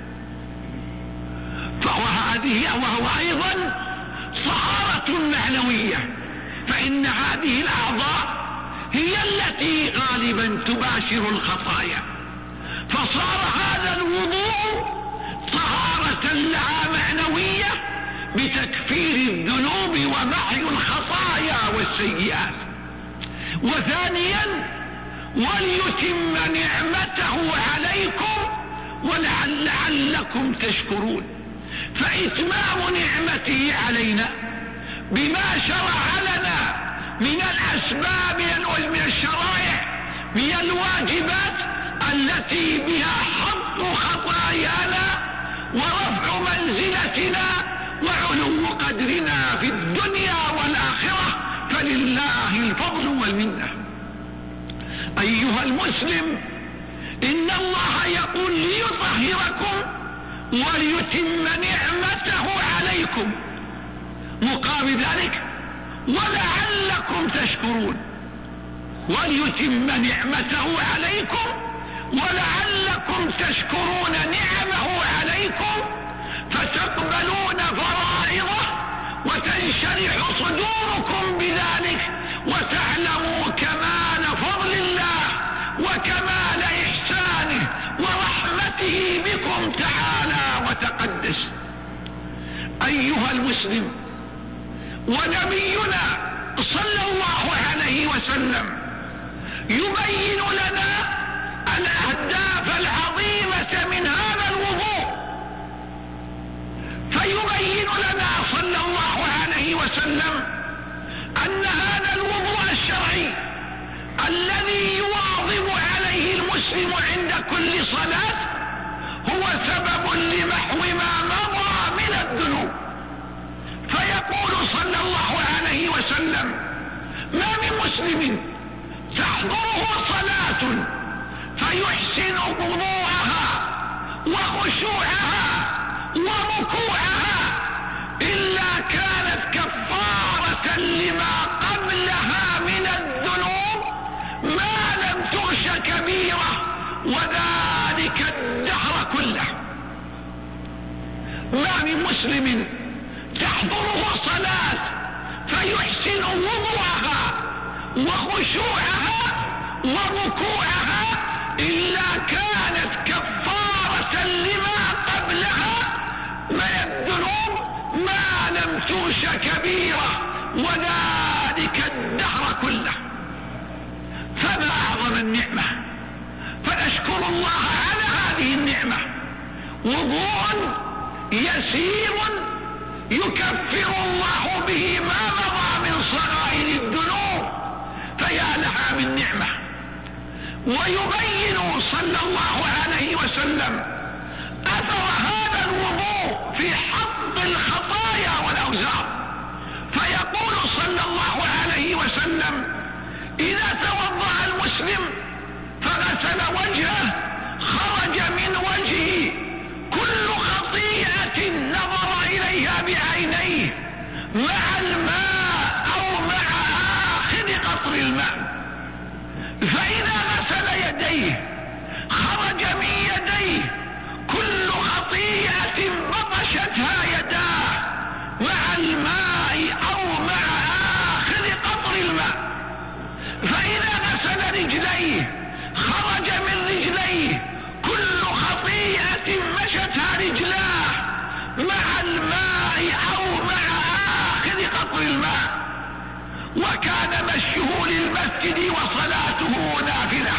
فهو هذه وهو أيضا طهارة معنوية، فإن هذه الأعضاء هي التي غالبا تباشر الخطايا، فصار هذا الوضوء طهارة لها معنوية بتكفير الذنوب ومحي الخطايا والسيئات. وثانيا وليتم نعمته عليكم ولعلكم تشكرون، فإتمام نعمته علينا بما شرع لنا من الأسباب من الشرائع من الواجبات التي بها حط خطايانا ورفع منزلتنا وعلو قدرنا في الدنيا والآخرة، فلله الفضل والمنة. أيها المسلم، إن الله يقول ليطهركم وليتم نعمته عليكم، مقابل ذلك ولعلكم تشكرون. وليتم نعمته عليكم ولعلكم تشكرون نعمه عليكم، فتقبلون فرائضه وتنشرح صدوركم بذلك، وتعلموا كمال فضل الله وكمال إحسانه ورحمته بكم تعالى وتقدس. أيها المسلم، ونبينا صلى الله عليه وسلم يبين لنا الأهداف العظيمة من هذا الوضوء، فيبين لنا صلى الله عليه وسلم أن هذا الوضوء الشرعي الذي يواظب عليه المسلم عند كل صلاة هو سبب لمحو ما مضى من الذنوب. فيقول صلى الله عليه وسلم: ما من مسلم تحضره صلاة فيحسن وضوءها وخشوعها وركوعها إلا كانت كفارة لما قبلها من الذنوب ما لم تغش كبيرة، وذلك الدهر كله. ما من مسلم تحضره صلاة فيحسن وضوءها وخشوعها وركوعها إلا كانت كفارة لما قبلها من الذنوب ما لم تغش كبيرة، وذلك الدهر كله. فما أعظم النعمة، فنشكر الله على هذه النعمة. وضوء يسير يكفر الله به ما مضى من صغائر الذنوب، فيا لها من نعمة. ويبين صلى الله عليه وسلم أثر هذا الوضوء في حط الخطايا والأوزار، فيقول صلى الله عليه وسلم: إذا توضأ المسلم فغسل وجهه خرج من وجهه كل خطيئة نظر إليها بعينيه مع الماء أو مع آخر قطر الماء. فإذا غسل يديه خرج من يديه كل خطيئة بطشتها يداه مع الماء أو مع آخر قطر الماء. فإذا غسل رجليه خرج من رجليه كل خطيئة مشتها رجلاه مع الماء أو مع آخر قطر الماء. وكان مشيه للمسجد وصلاته نافلة.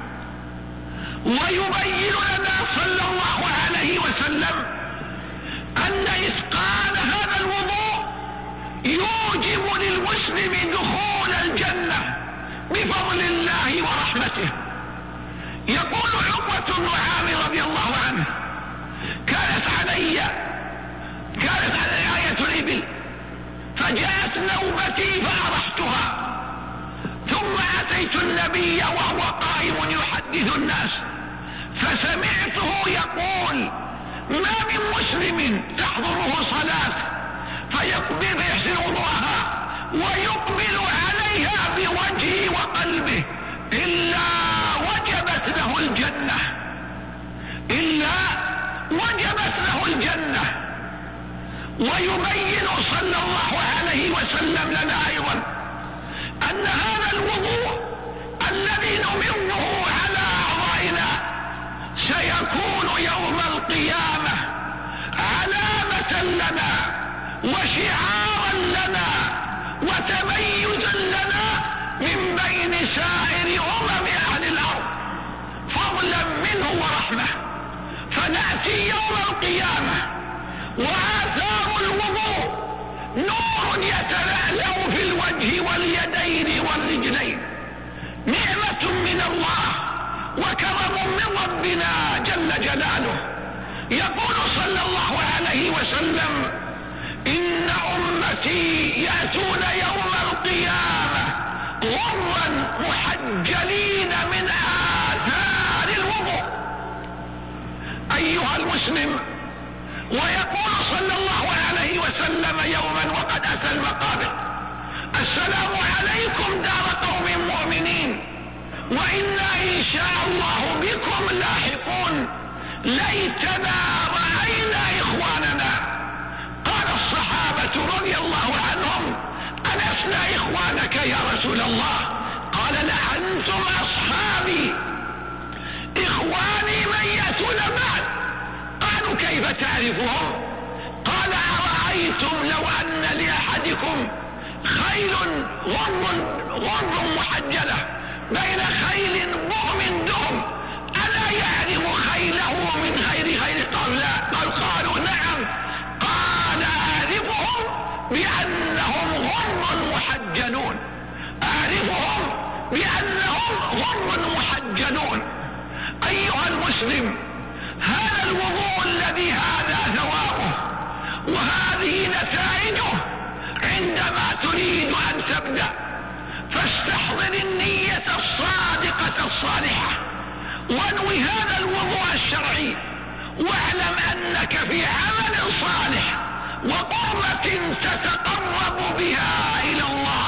ويبين لنا صلى الله عليه وسلم أن إتقان هذا الوضوء يوجب للمسلم دخول الجنة بفضل الله ورحمته. يقول عقبة بن عامر رضي الله عنه: كانت علي كانت علي آية الإبل فجاءت نوبتي فأرحتها، ثم أتيت النبي وهو قائم يحدث الناس فسمعته يقول: ما من مسلم تحضره صلاة فيقبل فيحسن وضوءها ويقبل عليها بوجهه وقلبه إلا وجبت له الجنة إلا وجبت له الجنة. ويبين صلى الله عليه وسلم لنا أيضا أن هذا الوضوء وشعارا لنا وتميزا لنا من بين سائر أمم أهل الأرض، فضلا منه ورحمة. فنأتي يوم القيامة وآثار الوضوء نور يتلألأ في الوجه واليدين والرجلين، نعمة من الله وكرم من ربنا جل جلاله. يقول صلى الله عليه وسلم: إن أمتي يأتون يوم القيامة غرا محجلين من آثار الوضوء. أيها المسلم، ويقول صلى الله عليه وسلم يوما وقد أتى المقابر: السلام عليكم دار قوم مؤمنين وإنا إن شاء الله بكم لاحقون، ليتنا رأينا إخواننا. قال الصحابة رضي الله عنهم: ألسنا إخوانك يا رسول الله؟ قال: لأنتم أصحابي، إخواني من يأتون بعد. قالوا: كيف تعرفهم؟ قال: أرأيتم لو أن لأحدكم خيل غر غر محجلة بين خيل ضخم دهم، ألا يعرف خيله من غير خيل؟ قالوا: لا. قال: قالوا: نعم. قال: أعرفهم بأنهم غر محجلون، أعرفهم بأنهم غر محجلون. أيها المسلم، هذا الوضوء الذي هذا ثوابه وهذه نتائجه عندما تريد أن تبدأ فاستحضر النية الصادقة الصالحة وانوي هذا الوضوء الشرعي، واعلم أنك في عمل صالح وقربة تتقرب بها إلى الله.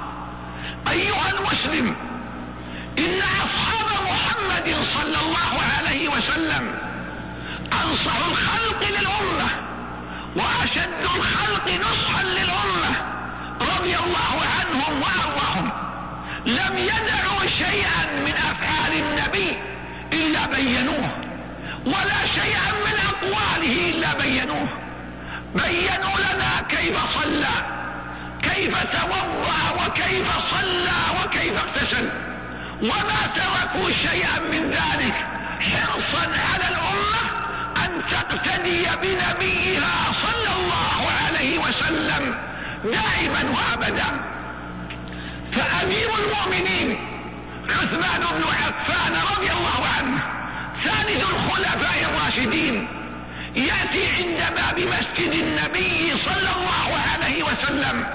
أيها المسلم، إن أصحاب محمد صلى الله عليه وسلم أنصح الخلق للأمة وأشد الخلق نصحا للأمة رضي الله عنهم وأرضاهم. لم يدعوا شيئا من أفعال النبي إلا بينوه، ولا شيئا من أقواله إلا بينوه. بينوا لنا كيف صلى، كيف توضأ، وكيف صلى، وكيف اغتسل، وما تركوا شيئا من ذلك حرصا على الأمة أن تقتدي بنبيها صلى الله عليه وسلم دائما وأبدا. فأمير المؤمنين عثمان بن عفان رضي الله عنه ثالث الخلفاء الراشدين يأتي عند باب مسجد النبي صلى الله عليه وسلم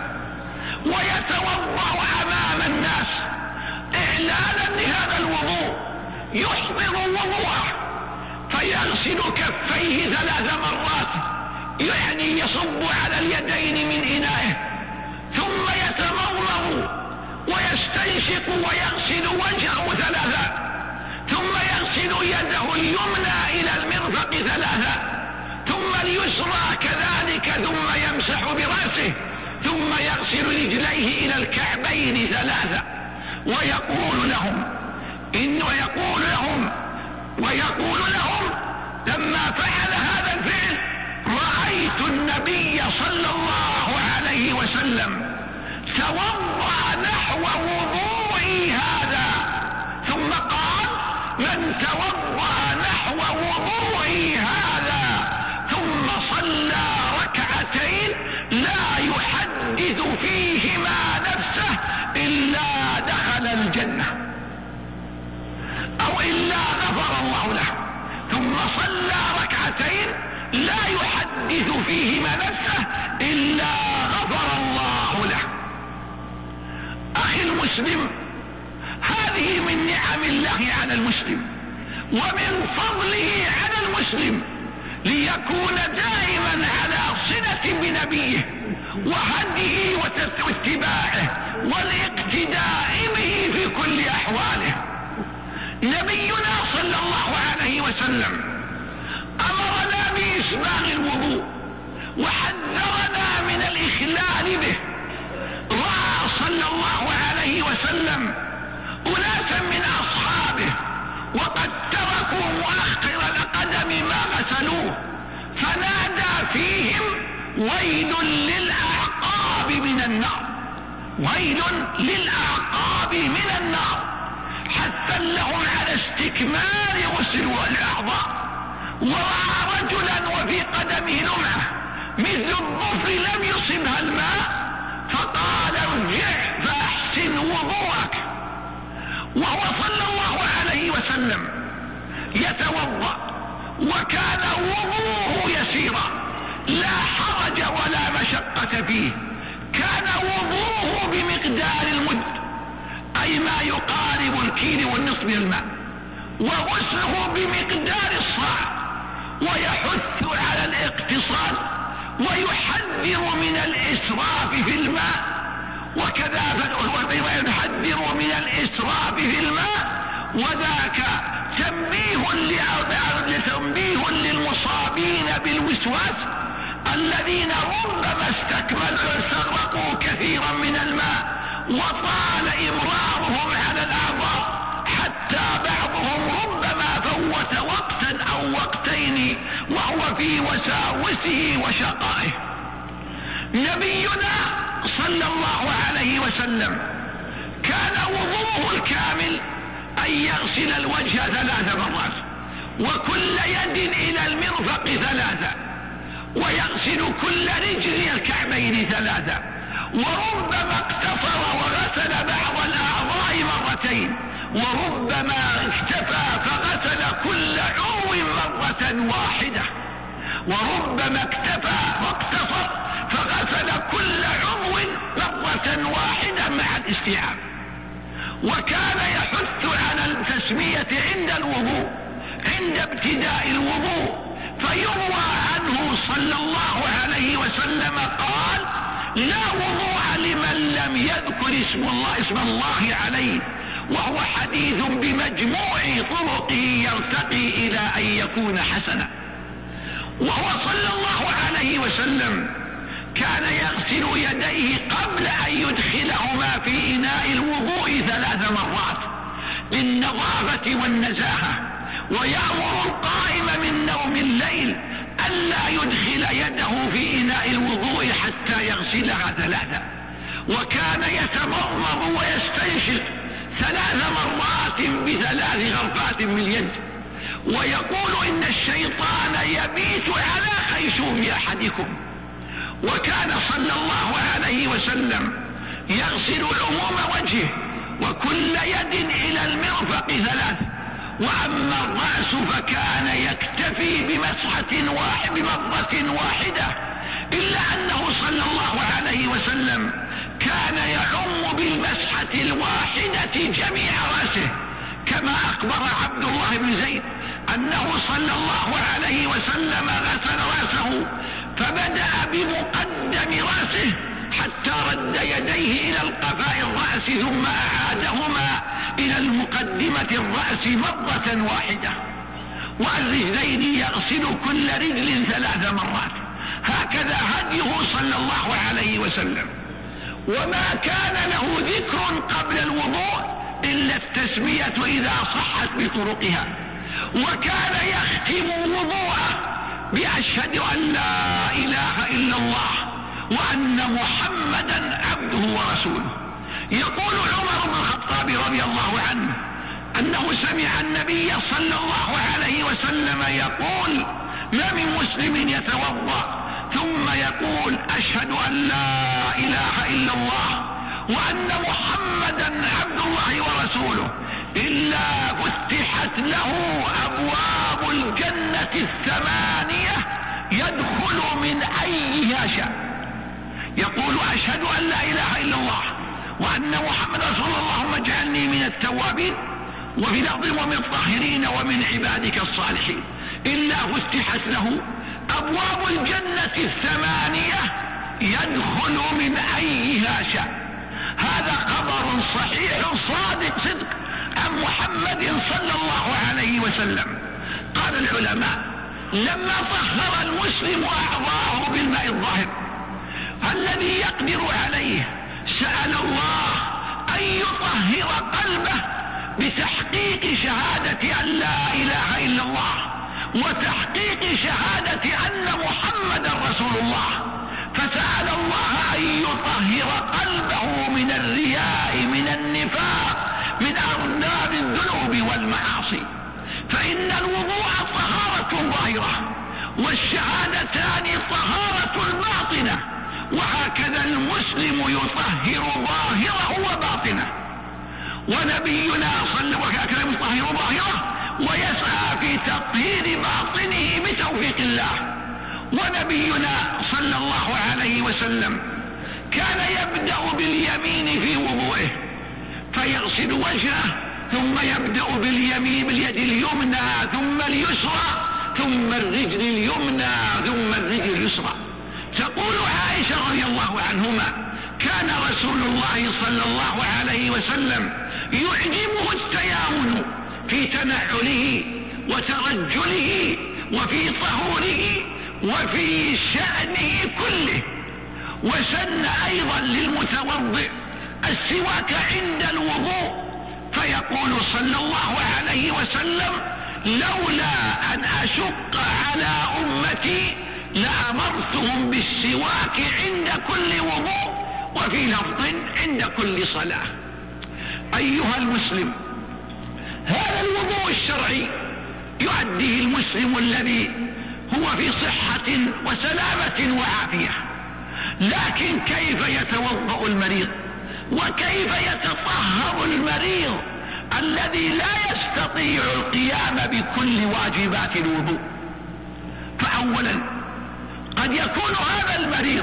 ويتوضأ أمام الناس إعلانا لهذا الوضوء، يحضر وضوءه فيغسل كفيه ثلاث مرات، يعني يصب على اليدين من إنائه، ثم يتمضمض ويستنشق ويغسل وجهه ثلاثا، ثم يغسل يده اليمنى إلى المرفق ثلاثا، ثم اليسرى كذلك، ثم يمسح برأسه، ثم يغسل رجليه إلى الكعبين ثلاثا، ويقول لهم إن ويقول لهم ويقول لهم لما فعل هذا الفعل: رأيت النبي صلى الله عليه وسلم توضأ نحو وضوئي هذا، ثم قال: من توضأ نحو وضوئي هذا ثم صلى ركعتين لا يحدث فيهما نفسه إلا دخل الجنة أو إلا غفر الله له. ثم صلى ركعتين لا يحدث فيهما نفسه إلا غفر الله له. أخي المسلم، هذه من نعم الله على المسلم ومن فضله على المسلم ليكون دائما على صلة بنبيه وهديه واتباعه والاقتداء به في كل أحواله. نبينا صلى الله عليه وسلم أمرنا بإسباغ الوضوء وحذرنا من الإخلال به. رأى صلى الله عليه وسلم أناسا من أصحابه وقد تركوا مؤخر القدم ما غسلوه، فنادى فيهم ويل للأعقاب من النار، ويل للأعقاب من النار، حتى لهم على استكمال غسل الأعضاء. ورأى رجلا وفي قدمه لمعة مثل الظفر لم يصبها الماء، فقال ارجع فأحسن وضوءك. وهو صلى الله عليه وسلم يتوضأ، وكان وضوءه يسيرا لا حرج ولا مشقة فيه، كان وضوءه بمقدار المد، أي ما يقارب الكيل والنصف من الماء، وغسله بمقدار الصاع، ويحث على الاقتصاد ويحذر من الإسراف في الماء، وكذا ويحذر من الإسراف في الماء. وذاك تنبيه تنبيه للمصابين بالوسواس الذين ربما استكملوا استغرقوا كثيرا من الماء وطال إمرارهم على الأعضاء، حتى بعضهم ربما فوت وقتا أو وقتين وهو في وساوسه وشقائه. نبينا صلى الله عليه وسلم كان وضوءه الكامل أن يغسل الوجه ثلاث مرات، وكل يد إلى المرفق ثلاثة، ويغسل كل رجل الكعبين ثلاثة، وربما اقتصر وغسل بعض الأعضاء مرتين، وربما اكتفى فغسل كل عضو مرة واحدة، وربما اكتفى واقتصر فغسل كل عضو مرة واحدة مع الاستيعاب. وكان يحث على التسمية عند الوضوء، عند ابتداء الوضوء، فيروى عنه صلى الله عليه وسلم قال: لا وضوء لمن لم يذكر اسم الله اسم الله عليه، وهو حديث بمجموع طرقه يرتقي إلى أن يكون حسنا. وهو صلى الله عليه وسلم كان يغسل يديه قبل أن يدخلهما في إناء الوضوء ثلاث مرات للنظافة والنزاهة، ويأمر القائم من نوم الليل ألا يدخل يده في إناء الوضوء حتى يغسلها ثلاثة، وكان يتمضمض ويستنشق ثلاث مرات بثلاث غرفات من اليد، ويقول إن الشيطان يبيت على خيشوم أحدكم. وكان صلى الله عليه وسلم يغسل عموم وجهه وكل يد إلى المرفق ثلاث، وأما الرأس فكان يكتفي بمسحة واحد بمضة واحدة، إلا أنه صلى الله عليه وسلم كان يعم بالمسحة الواحدة جميع رأسه، كما أخبر عبد الله بن زيد أنه صلى الله عليه وسلم غسل رأسه فبدأ بمقدم رأسه حتى رد يديه إلى القفاء الرأس، ثم أعادهما إلى المقدمة الرأس مرة واحدة. والرجلين يغسل كل رجل ثلاث مرات، هكذا هديه صلى الله عليه وسلم. وما كان له ذكر قبل الوضوء إلا التسمية إذا صحت بطرقها، وكان يختم وضوءه بأشهد أن لا إله إلا الله وأن محمدا عبده ورسوله. يقول عمر بن الخطاب رضي الله عنه أنه سمع النبي صلى الله عليه وسلم يقول: ما من مسلم يتوضأ ثم يقول أشهد أن لا إله إلا الله وأن محمدا عبد الله ورسوله إلا فتحت له أبواب الجنة الثمانية يدخل من أيها شاء. يقول: أشهد أن لا إله إلا الله وأن محمد رسول الله، اللهم اجعلني من التوابين وفي الأرض ومن الطاهرين ومن عبادك الصالحين، إلا فتحت له أبواب الجنة الثمانية يدخل من أيها شاء. هذا خبر صحيح صادق صدق عن محمد صلى الله عليه وسلم. قال العلماء: لما طهر المسلم أعضاءه بالماء الظاهر الذي يقدر عليه، سأل الله أن يطهر قلبه بتحقيق شهادة أن لا إله إلا الله وتحقيق شهادة أن محمدا رسول الله، فسأل الله أن يطهر قلبه من الرياء من النفاق من أرناب الذنوب والمعاصي، فإن الوضوء طهارة ظاهرة والشهادتان طهارة باطنة، وهكذا المسلم يطهر ظاهره وباطنه، ونبينا صلى الله عليه وسلم يطهر ظاهره ويسعى في تطهير باطنه بتوفيق الله. ونبينا صلى الله عليه وسلم كان يبدأ باليمين في وضوئه فيغسل وجهه، ثم يبدأ باليمين باليد اليمنى ثم اليسرى، ثم الرجل اليمنى ثم الرجل اليسرى. تقول عائشة رضي الله عنهما كان رسول الله صلى الله عليه وسلم يعجبه التيامن في تنعله وترجله وفي طهوره وفي شأنه كله. وسن أيضا للمتوضئ السواك عند الوضوء، فيقول صلى الله عليه وسلم لولا أن أشق على أمتي لأمرتهم بالسواك عند كل وضوء، وفي لفظ عند كل صلاة. أيها المسلم، هذا الوضوء الشرعي يؤديه المسلم الذي هو في صحة وسلامة وعافية، لكن كيف يتوضأ المريض وكيف يتطهر المريض الذي لا يستطيع القيام بكل واجبات الوضوء؟ فأولا قد يكون هذا المريض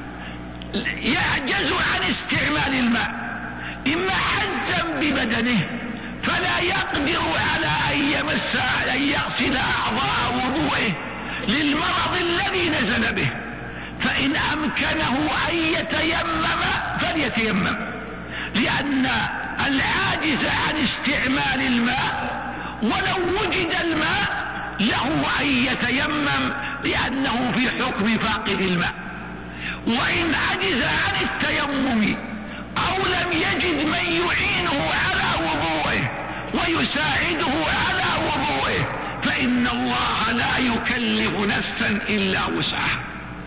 يعجز عن استعمال الماء، إما حزا ببدنه فلا يقدر على أن يمس أن يغسل أعضاء وضوءه للمرض الذي نزل به، فإن أمكنه أن يتيمم فليتيمم، لأن العاجز عن استعمال الماء ولو وجد الماء له أن يتيمم لأنه في حكم فاقد الماء. وإن عجز عن التيمم أو لم يجد من يعينه على وضوءه ويساعده على وضوءه فإن الله لا يكلف نفسا إلا وسعها.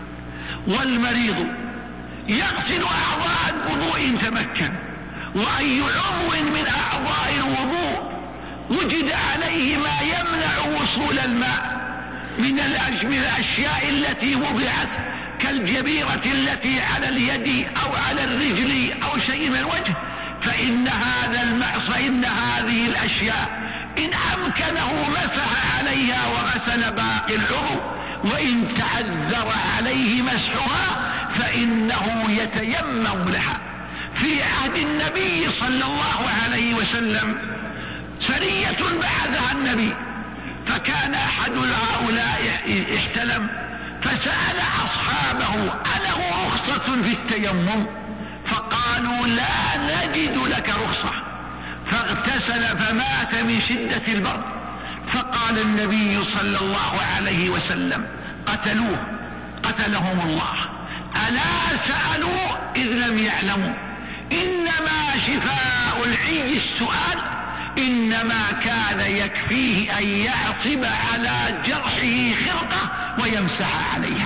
والمريض يغسل أعضاء الوضوء إن تمكن، وأي عضو من أعضاء الوضوء وجد عليه ما يمنع وصول الماء من الأشياء التي وضعت كالجبيرة التي على اليد أو على الرجل أو شيء من الوجه، فإن هذا المعص فإن هذه الأشياء إن أمكنه مسح عليها وغسل باقي العضو، وإن تعذر عليه مسحها فإنه يتيمم لها. في عهد النبي صلى الله عليه وسلم سرية بعثها النبي، فكان أحد هؤلاء احتلم فسأل أصحابه أله رخصة في التيمم؟ فقالوا لا نجد لك رخصة، فاغتسل فمات من شدة البرد. فقال النبي صلى الله عليه وسلم قتلوه قتلهم الله، ألا سألوا إذ لم يعلموا؟ إنما شفاء العي السؤال، إنما كان يكفيه أن يعصب على جرحه خرقة ويمسح عليها.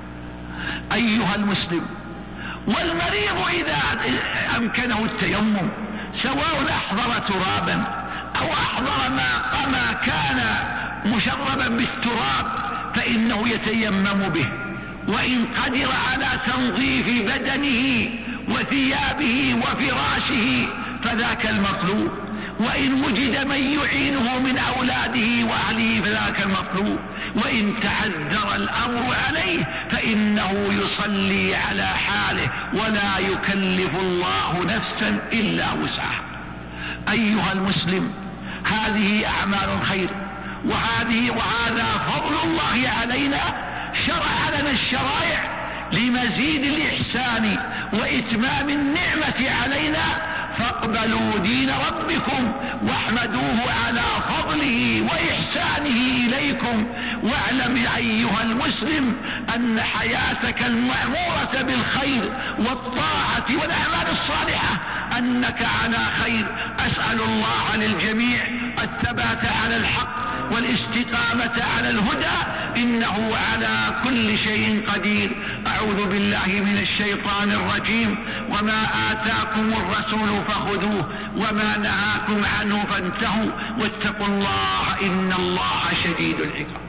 أيها المسلم، والمريض إذا أمكنه التيمم سواء أحضر ترابا أو أحضر ما كان مشربا بالتراب فإنه يتيمم به، وإن قدر على تنظيف بدنه وثيابه وفراشه فذاك المطلوب، وإن وجد من يعينه من أولاده وأهله فذاك المطلوب، وإن تعذر الأمر عليه فإنه يصلي على حاله ولا يكلف الله نفسا إلا وسعها. أيها المسلم، هذه أعمال الخير، وهذه وهذا فضل الله علينا، شرع لنا الشرائع لمزيد الإحسان وإتمام النعمة علينا، فاقبلوا دين ربكم واحمدوه على فضله وإحسانه إليكم، واعلم أيها المسلم أن حياتك المأمورة بالخير والطاعة والأعمال الصالحة أنك على خير. أسأل الله للجميع الثبات على الحق والاستقامة على الهدى، إنه على كل شيء قدير. أعوذ بالله من الشيطان الرجيم. وما آتاكم الرسول فخذوه وما نهاكم عنه فانتهوا واتقوا الله إن الله شديد العقاب.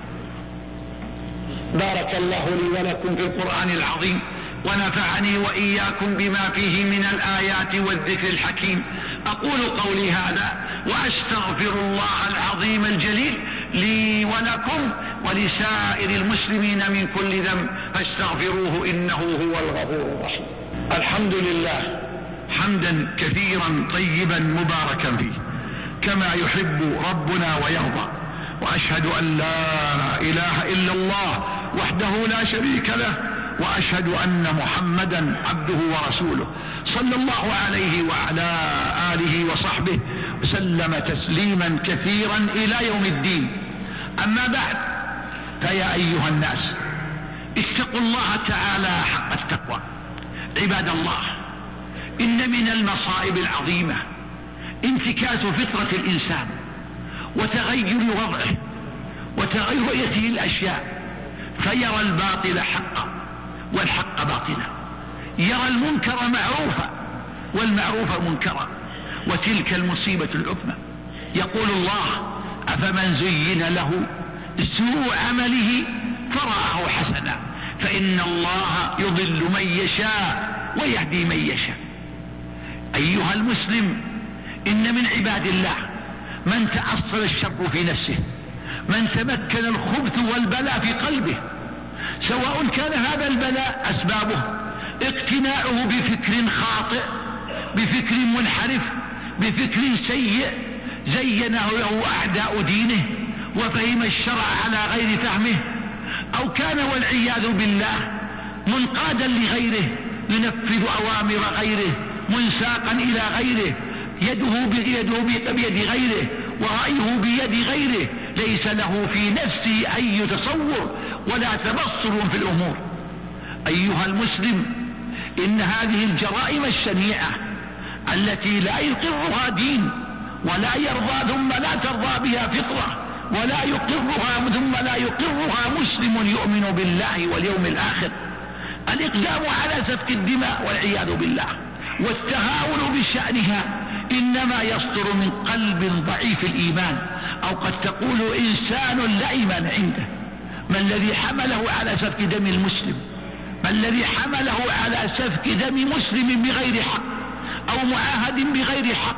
بارك الله لي ولكم في القرآن العظيم، ونفعني وإياكم بما فيه من الآيات والذكر الحكيم. أقول قولي هذا وأستغفر الله العظيم الجليل لي ولكم ولسائر المسلمين من كل ذنب فاستغفروه إنه هو الغفور الرحيم. الحمد لله حمدا كثيرا طيبا مباركا فيه كما يحب ربنا ويرضى، وأشهد أن لا إله إلا الله وحده لا شريك له، وأشهد أن محمدا عبده ورسوله صلى الله عليه وعلى آله وصحبه وسلم تسليما كثيرا إلى يوم الدين. أما بعد، فيا أيها الناس اتقوا الله تعالى حق التقوى. عباد الله، إن من المصائب العظيمة انتكاس فطرة الإنسان وتغير وضعه وتغير رؤيته الأشياء، فيرى الباطل حقا والحق باطلا، يرى المنكر معروفا والمعروف منكرا، وتلك المصيبة العظمى. يقول الله: أفمن زين له سوء عمله فرآه حسنا فإن الله يضل من يشاء ويهدي من يشاء. أيها المسلم، إن من عباد الله من تأصل الشر في نفسه، من تمكن الخبث والبلاء في قلبه، سواء كان هذا البلاء أسبابه اقتناعه بفكر خاطئ، بفكر منحرف، بفكر سيء زينه له أعداء دينه وفهم الشرع على غير فهمه، أو كان والعياذ بالله منقادا لغيره ينفذ أوامر غيره، منساقا إلى غيره، يده بيده بيد غيره ورأيه بيد غيره، ليس له في نفسه أي تصور ولا تبصر في الأمور. أيها المسلم، إن هذه الجرائم الشنيعة التي لا يقرها دين ولا يرضى ثم لا ترضى بها فطرة ولا يقرها ثم لا يقرها مسلم يؤمن بالله واليوم الآخر، الإقدام على سفك الدماء والعياذ بالله والتهاون بشأنها إنما يصدر من قلب ضعيف الإيمان، أو قد تقول إنسان لا إيمان عنده. ما الذي حمله على سفك دم المسلم؟ ما الذي حمله على سفك دم مسلم بغير حق أو معاهد بغير حق؟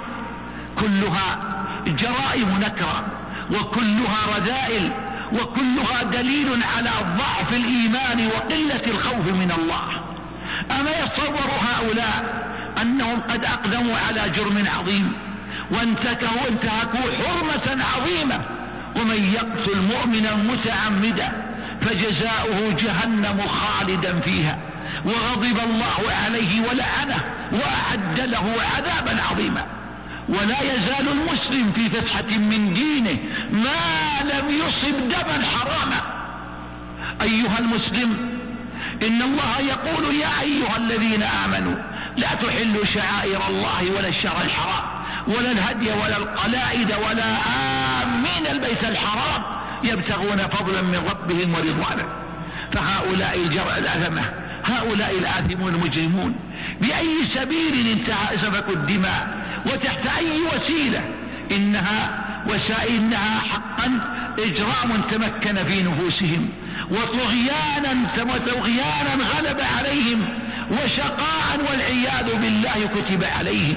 كلها جرائم نكرة، وكلها رذائل، وكلها دليل على ضعف الإيمان وقلة الخوف من الله. أما يتصور هؤلاء أنهم قد أقدموا على جرم عظيم وانتهكوا انتهكوا حرمة عظيمة؟ ومن يقتل مؤمنا متعمدا فجزاؤه جهنم خالدا فيها وغضب الله عليه ولعنه وأعد له عذابا عظيما. ولا يزال المسلم في فتحة من دينه ما لم يصب دما حراما. أيها المسلم، إن الله يقول: يا أيها الذين آمنوا لا تحلوا شعائر الله ولا الشهر الحرام ولا الهدي ولا القلائد ولا آمين البيت الحرام يبتغون فضلا من ربهم ورضوانا. فهؤلاء الجرأة الأثمة، هؤلاء الآثمون المجرمون، بأي سبيل انتهى سفك الدماء وتحت أي وسيلة، إنها وسائل إنها حقا إجرام تمكن في نفوسهم، وطغيانا وطغيانا غلب عليهم، وشقاء والعياذ بالله كتب عليهم.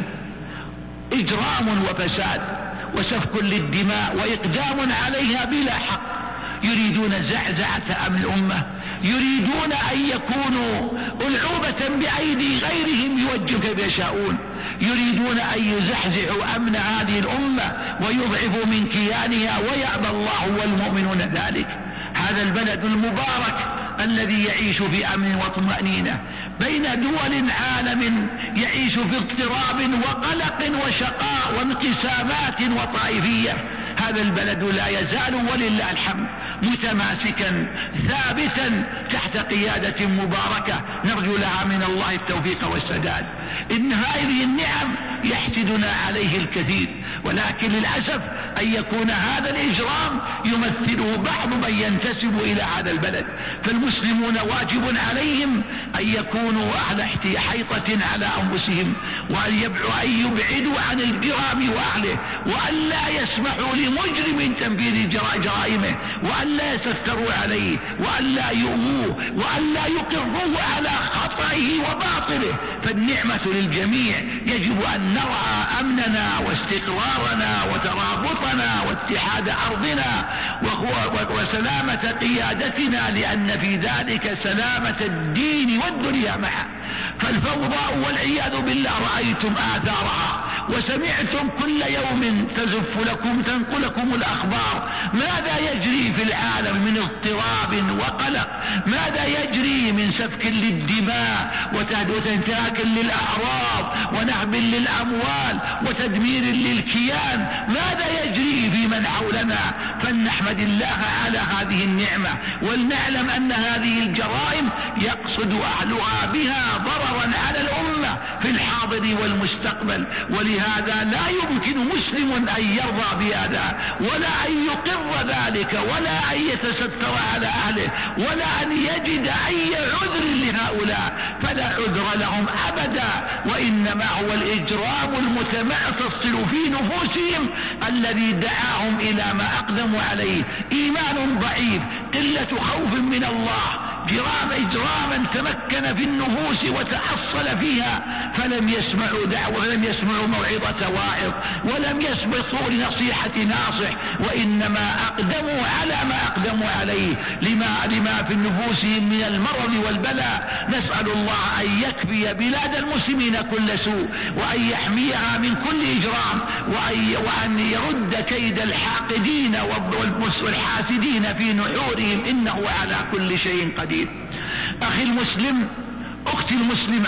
إجرام وفساد وسفك للدماء وإقدام عليها بلا حق. يريدون زعزعة أمن الأمة، يريدون أن يكونوا ألعوبة بأيدي غيرهم يوجهوا كيف يشاءون، يريدون أن يزحزحوا أمن هذه الأمة ويضعفوا من كيانها، ويأبى الله والمؤمنون ذلك. هذا البلد المبارك الذي يعيش في أمن وطمأنينة بين دول عالم يعيش في اضطراب وقلق وشقاء وانقسامات وطائفية، هذا البلد لا يزال ولله الحمد متماسكا ثابتا تحت قيادة مباركة، نرجو لها من الله التوفيق والسداد. إن هذه النعم يزيدنا عليه الكثير، ولكن للأسف أن يكون هذا الإجرام يمثله بعض من ينتسب إلى هذا البلد. فالمسلمون واجب عليهم أن يكونوا على حيطة على أنفسهم، وأن يبعدوا عن الجرام وأهله، وأن لا يسمحوا لمجرم تنفيذ جرائمه، وأن لا يستفتروا عليه، وأن لا يؤموه، وأن لا يقروا على خطئه وباطله. فالنعمة للجميع، يجب أن نرعى أمننا واستقرارنا وترابطنا واتحاد أرضنا وسلامة قيادتنا، لأن في ذلك سلامة الدين والدنيا معا. فالفوضى والعياذ بالله رأيتم آثارها وسمعتم كل يوم تزف لكم تنقلكم الأخبار ماذا يجري في العالم من اضطراب وقلق، ماذا يجري من سفك للدماء وتنتهاك للأعراض ونهب للأموال وتدمير للكيان، ماذا يجري في من حولنا. فلنحمد الله على هذه النعمة، ولنعلم أن هذه الجرائم يقصد أهلها بها ضررا على الأمة في الحاضر والمستقبل. ولهذا لا يمكن مسلم أن يرضى بهذا، ولا أن يقر ذلك، ولا أن يتستر على أهله، ولا أن يجد أي عذر لهؤلاء، فلا عذر لهم أبدا، وإنما هو الإجرام المتمعصص في نفوسهم الذي دعاهم إلى ما أقدموا عليه. إيمان ضعيف، قلة خوف من الله، جرام إجراما تمكن في النفوس وتحصل فيها، فلم يسمعوا دعوة، ولم يسمعوا موعظة واعظ، ولم يسبقوا لنصيحة ناصح، وإنما أقدموا على ما أقدموا عليه لما, لما في نفوسهم من المرض والبلاء. نسأل الله أن يكفي بلاد المسلمين كل سوء، وأن يحميها من كل إجرام، وأن, وأن يرد كيد الحاقدين والحاسدين في نحورهم، إنه على كل شيء قدير. أخي المسلم، أختي المسلمة،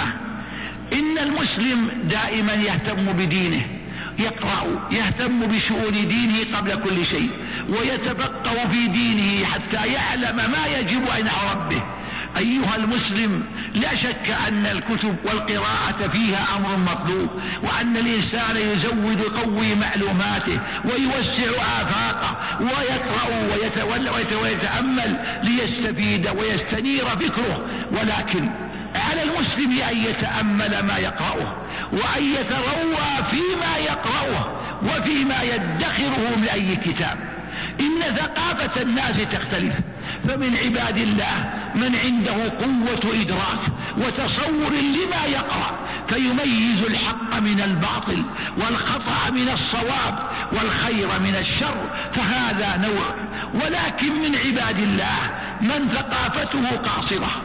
إن المسلم دائما يهتم بدينه، يقرأ، يهتم بشؤون دينه قبل كل شيء، ويتفقه في دينه حتى يعلم ما يجب عن ربه. أيها المسلم، لا شك أن الكتب والقراءة فيها أمر مطلوب، وأن الإنسان يزود قوي معلوماته ويوسع آفاقه ويقرأ ويتولى ويتأمل ليستفيد ويستنير فكره. ولكن على المسلم أن يتأمل ما يقرأه، وأن يتروى فيما يقرأه وفيما يدخره من أي كتاب. إن ثقافة الناس تختلف، فمن عباد الله من عنده قوة إدراك وتصور لما يقرأ، فيميز الحق من الباطل والخطأ من الصواب والخير من الشر، فهذا نوع. ولكن من عباد الله من ثقافته قاصرة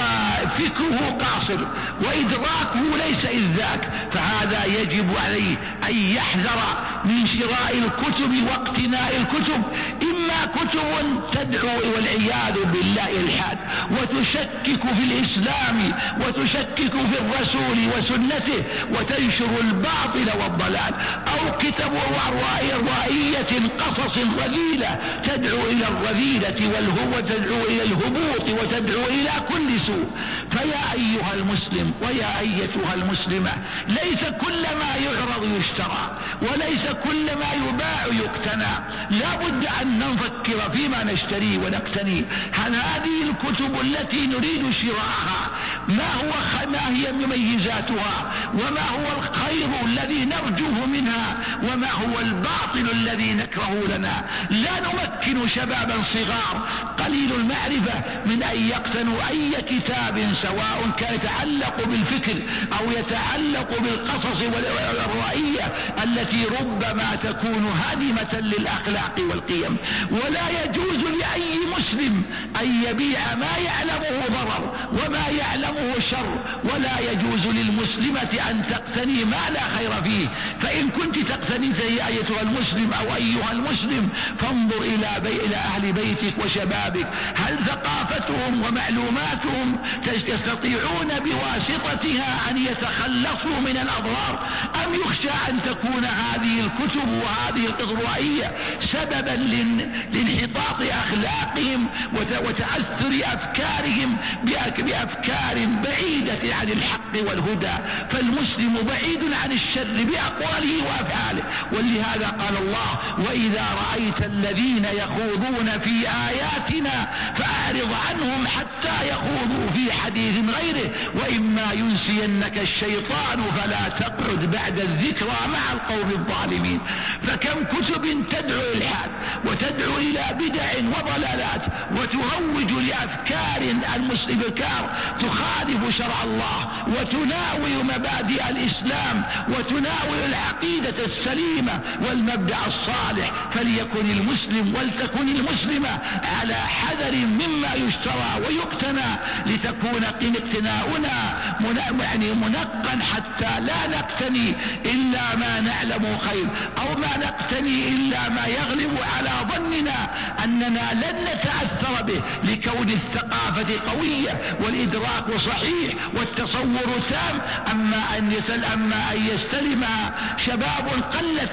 وفكره قاصر وإدراكه ليس إذ ذاك، فهذا يجب عليه أن يحذر من شراء الكتب واقتناء الكتب، إما كتب تدعو والعياذ بالله الحاد وتشكك في الإسلام وتشكك في الرسول وسنته وتنشر الباطل والضلال، أو كتب روائية قصص رذيلة تدعو إلى الرذيلة والهوى، تدعو إلى الهبوط وتدعو إلى كل سوء. فيا أيها المسلم ويا أيتها المسلمة، ليس كل ما يعرض يشترى، وليس كل ما يباع يقتنى. لا بد أن نفكر فيما نشتري ونقتني. هل هذه الكتب التي نريد شراءها ما هو ما هي مميزاتها، وما هو الخير الذي نرجوه منها، وما هو الباطل الذي نكره لنا؟ لا نمكن شبابا صغار قليل المعرفة من أن يقتنوا أي كتاب، سواء كان يتعلق بالفكر أو يتعلق بالقصص والرؤية التي ربما تكون هادمة للأخلاق والقيم. ولا يجوز لأي مسلم أن يبيع ما يعلمه ضرر وما يعلمه شر، ولا يجوز للمسلمة أن تقتني ما لا خير فيه. فإن كنت تقتني يا أيتها المسلم أو أيها المسلم، فانظر إلى, بي... إلى أهل بيتك وشبابك، هل ثقافتهم ومعلوماتهم يستطيعون بواسطتها أن يتخلصوا من الأضرار، ولم يخشى أن تكون هذه الكتب وهذه القضائية سببا لانحطاط أخلاقهم وتأثر أفكارهم بأفكار بعيدة عن الحق والهدى. فالمسلم بعيد عن الشر بأقواله وأفعاله. ولهذا قال الله: وإذا رأيت الذين يخوضون في آياتنا فأعرض عنهم حتى يخوضوا في حديث غيره وإما ينسينك الشيطان فلا تقعد بعد الذكرى مع القوم الظالمين. فكم كتب تدعو الإلحاد وتدعو إلى بدع وضلالات وتروج لأفكار المستبكار تخالف شرع الله وتناول مبادئ الإسلام وتناول العقيدة السليمة والمبدأ الصالح. فليكن المسلم ولتكن المسلمة على حذر مما يشترى ويقتنى لتكون اقتناؤنا يعني منقا حتى لا نقتني إلا ما نعلم خير أو ما نقتني إلا ما يغلب على ظننا أننا لن نتأثر به لكون الثقافة قوية والإدراك صحيح والتصور تام. أما أن يسل أما أن يستلمها شباب قلت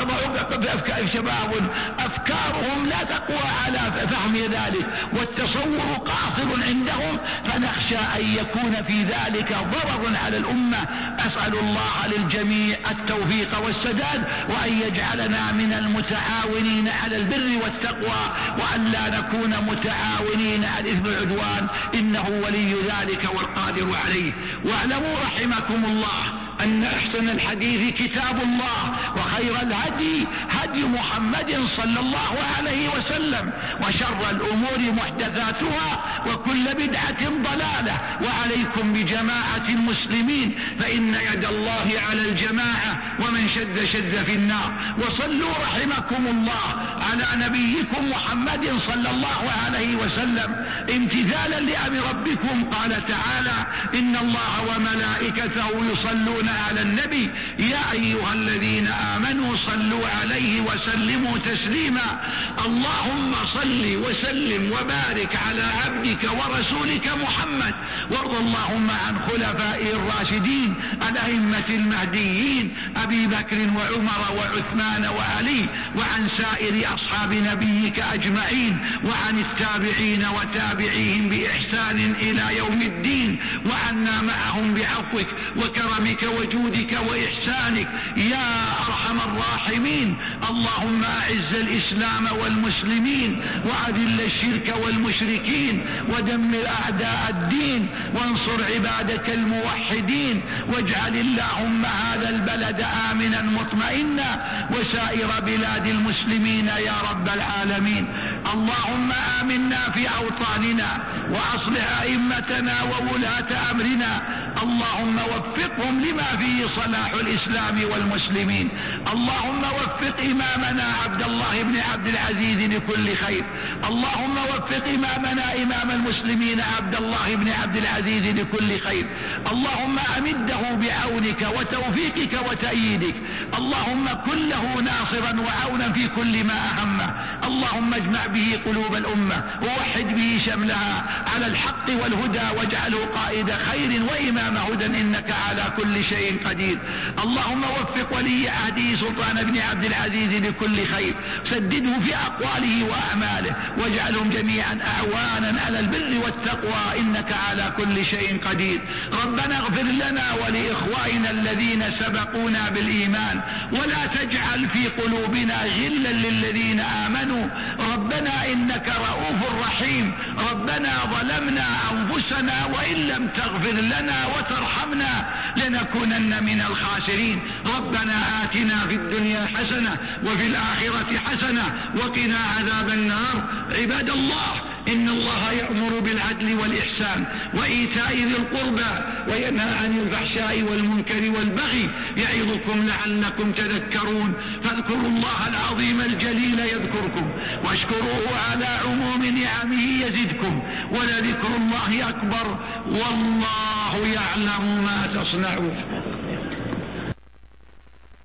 أفكار شباب أفكارهم لا تقوى على فهم ذلك والتصور قاصر عندهم فنخشى أن يكون في ذلك ضرر على الأمة. أسأل الله للجميع التوفيق والسداد وأن يجعلنا من المتعاونين على البر والتقوى وأن لا نكون متعاونين على الإثم والعدوان إنه ولي ذلك والقادر عليه. واعلموا رحمكم الله أن أحسن الحديث كتاب الله وخير الهدي هدي محمد صلى الله عليه وسلم وشر الأمور محدثاتها وكل بدعة ضلالة. وعليكم بجماعة المسلمين فإن يد الله على الجماعة ومن شد شد في النار. وصلوا رحمكم الله على نبيكم محمد صلى الله عليه وسلم امتثالا لأمر ربكم. قال تعالى: إن الله وملائكته يصلون على النبي يا أيها الذين آمنوا صلوا عليه وسلموا تسليما. اللهم صل وسلم وبارك على عبدك ورسولك محمد. وارض اللهم عن خلفائه الراشدين الأئمة المهديين أبي بكر وعمر وعثمان وعلي وعن سائر أصحاب نبيك أجمعين وعن التابعين وتابعيهم بإحسان إلى يوم الدين وعنا معهم بعفوك وكرمك وجودك وإحسانك يا أرحم الراحمين. اللهم أعز الإسلام والمسلمين وأذل الشرك والمشركين ودمر أعداء الدين وانصر عبادك الموحدين واجعل اللهم هذا البلد آمنا مطمئنا وسائر بلاد المسلمين يا رب العالمين. اللهم آمنا في أوطاننا وأصلح أئمتنا وولاة أمرنا. اللهم وفقهم لما فيه صلاح الإسلام والمسلمين. اللهم وفق إمامنا عبد الله بن عبد العزيز لكل خير. اللهم وفق إمامنا إمام المسلمين عبد الله بن عبد العزيز لكل خير. اللهم أمده بعونك وتوفيقك وتأييدك. اللهم كن له ناصرا وعونا في كل ما أهمه. اللهم اجمع به قلوب الأمة ووحد به شملها على الحق والهدى واجعله قائد خير وإمام هدى إنك على كل شيء قدير. اللهم وفق ولي عهده سلطان بن عبد العزيز لكل خير. سدده في أقواله وأعماله واجعلهم جميعا أعوانا على البر والتقوى إنك على كل شيء قدير. ربنا اغفر لنا ولإخواننا الذين سبقونا بالإيمان ولا تجعل في قلوبنا غلا للذين آمنوا ربنا إنك رؤوف رحيم. ربنا ظلمنا أنفسنا وإن لم تغفر لنا وترحمنا لنكونن من الخاسرين. ربنا آتنا في الدنيا حسنة وفي الآخرة حسنة وقنا عذاب النار. عباد الله إن الله يأمر بالعدل والإحسان وإيتاء ذي القربى وينهى عن الفحشاء والمنكر والبغي يعظكم لعلكم تذكرون. فاذكروا الله العظيم الجليل يذكركم واشكروه على عموم نعمه يزدكم ولذكر الله أكبر والله يعلم ما تصنعون.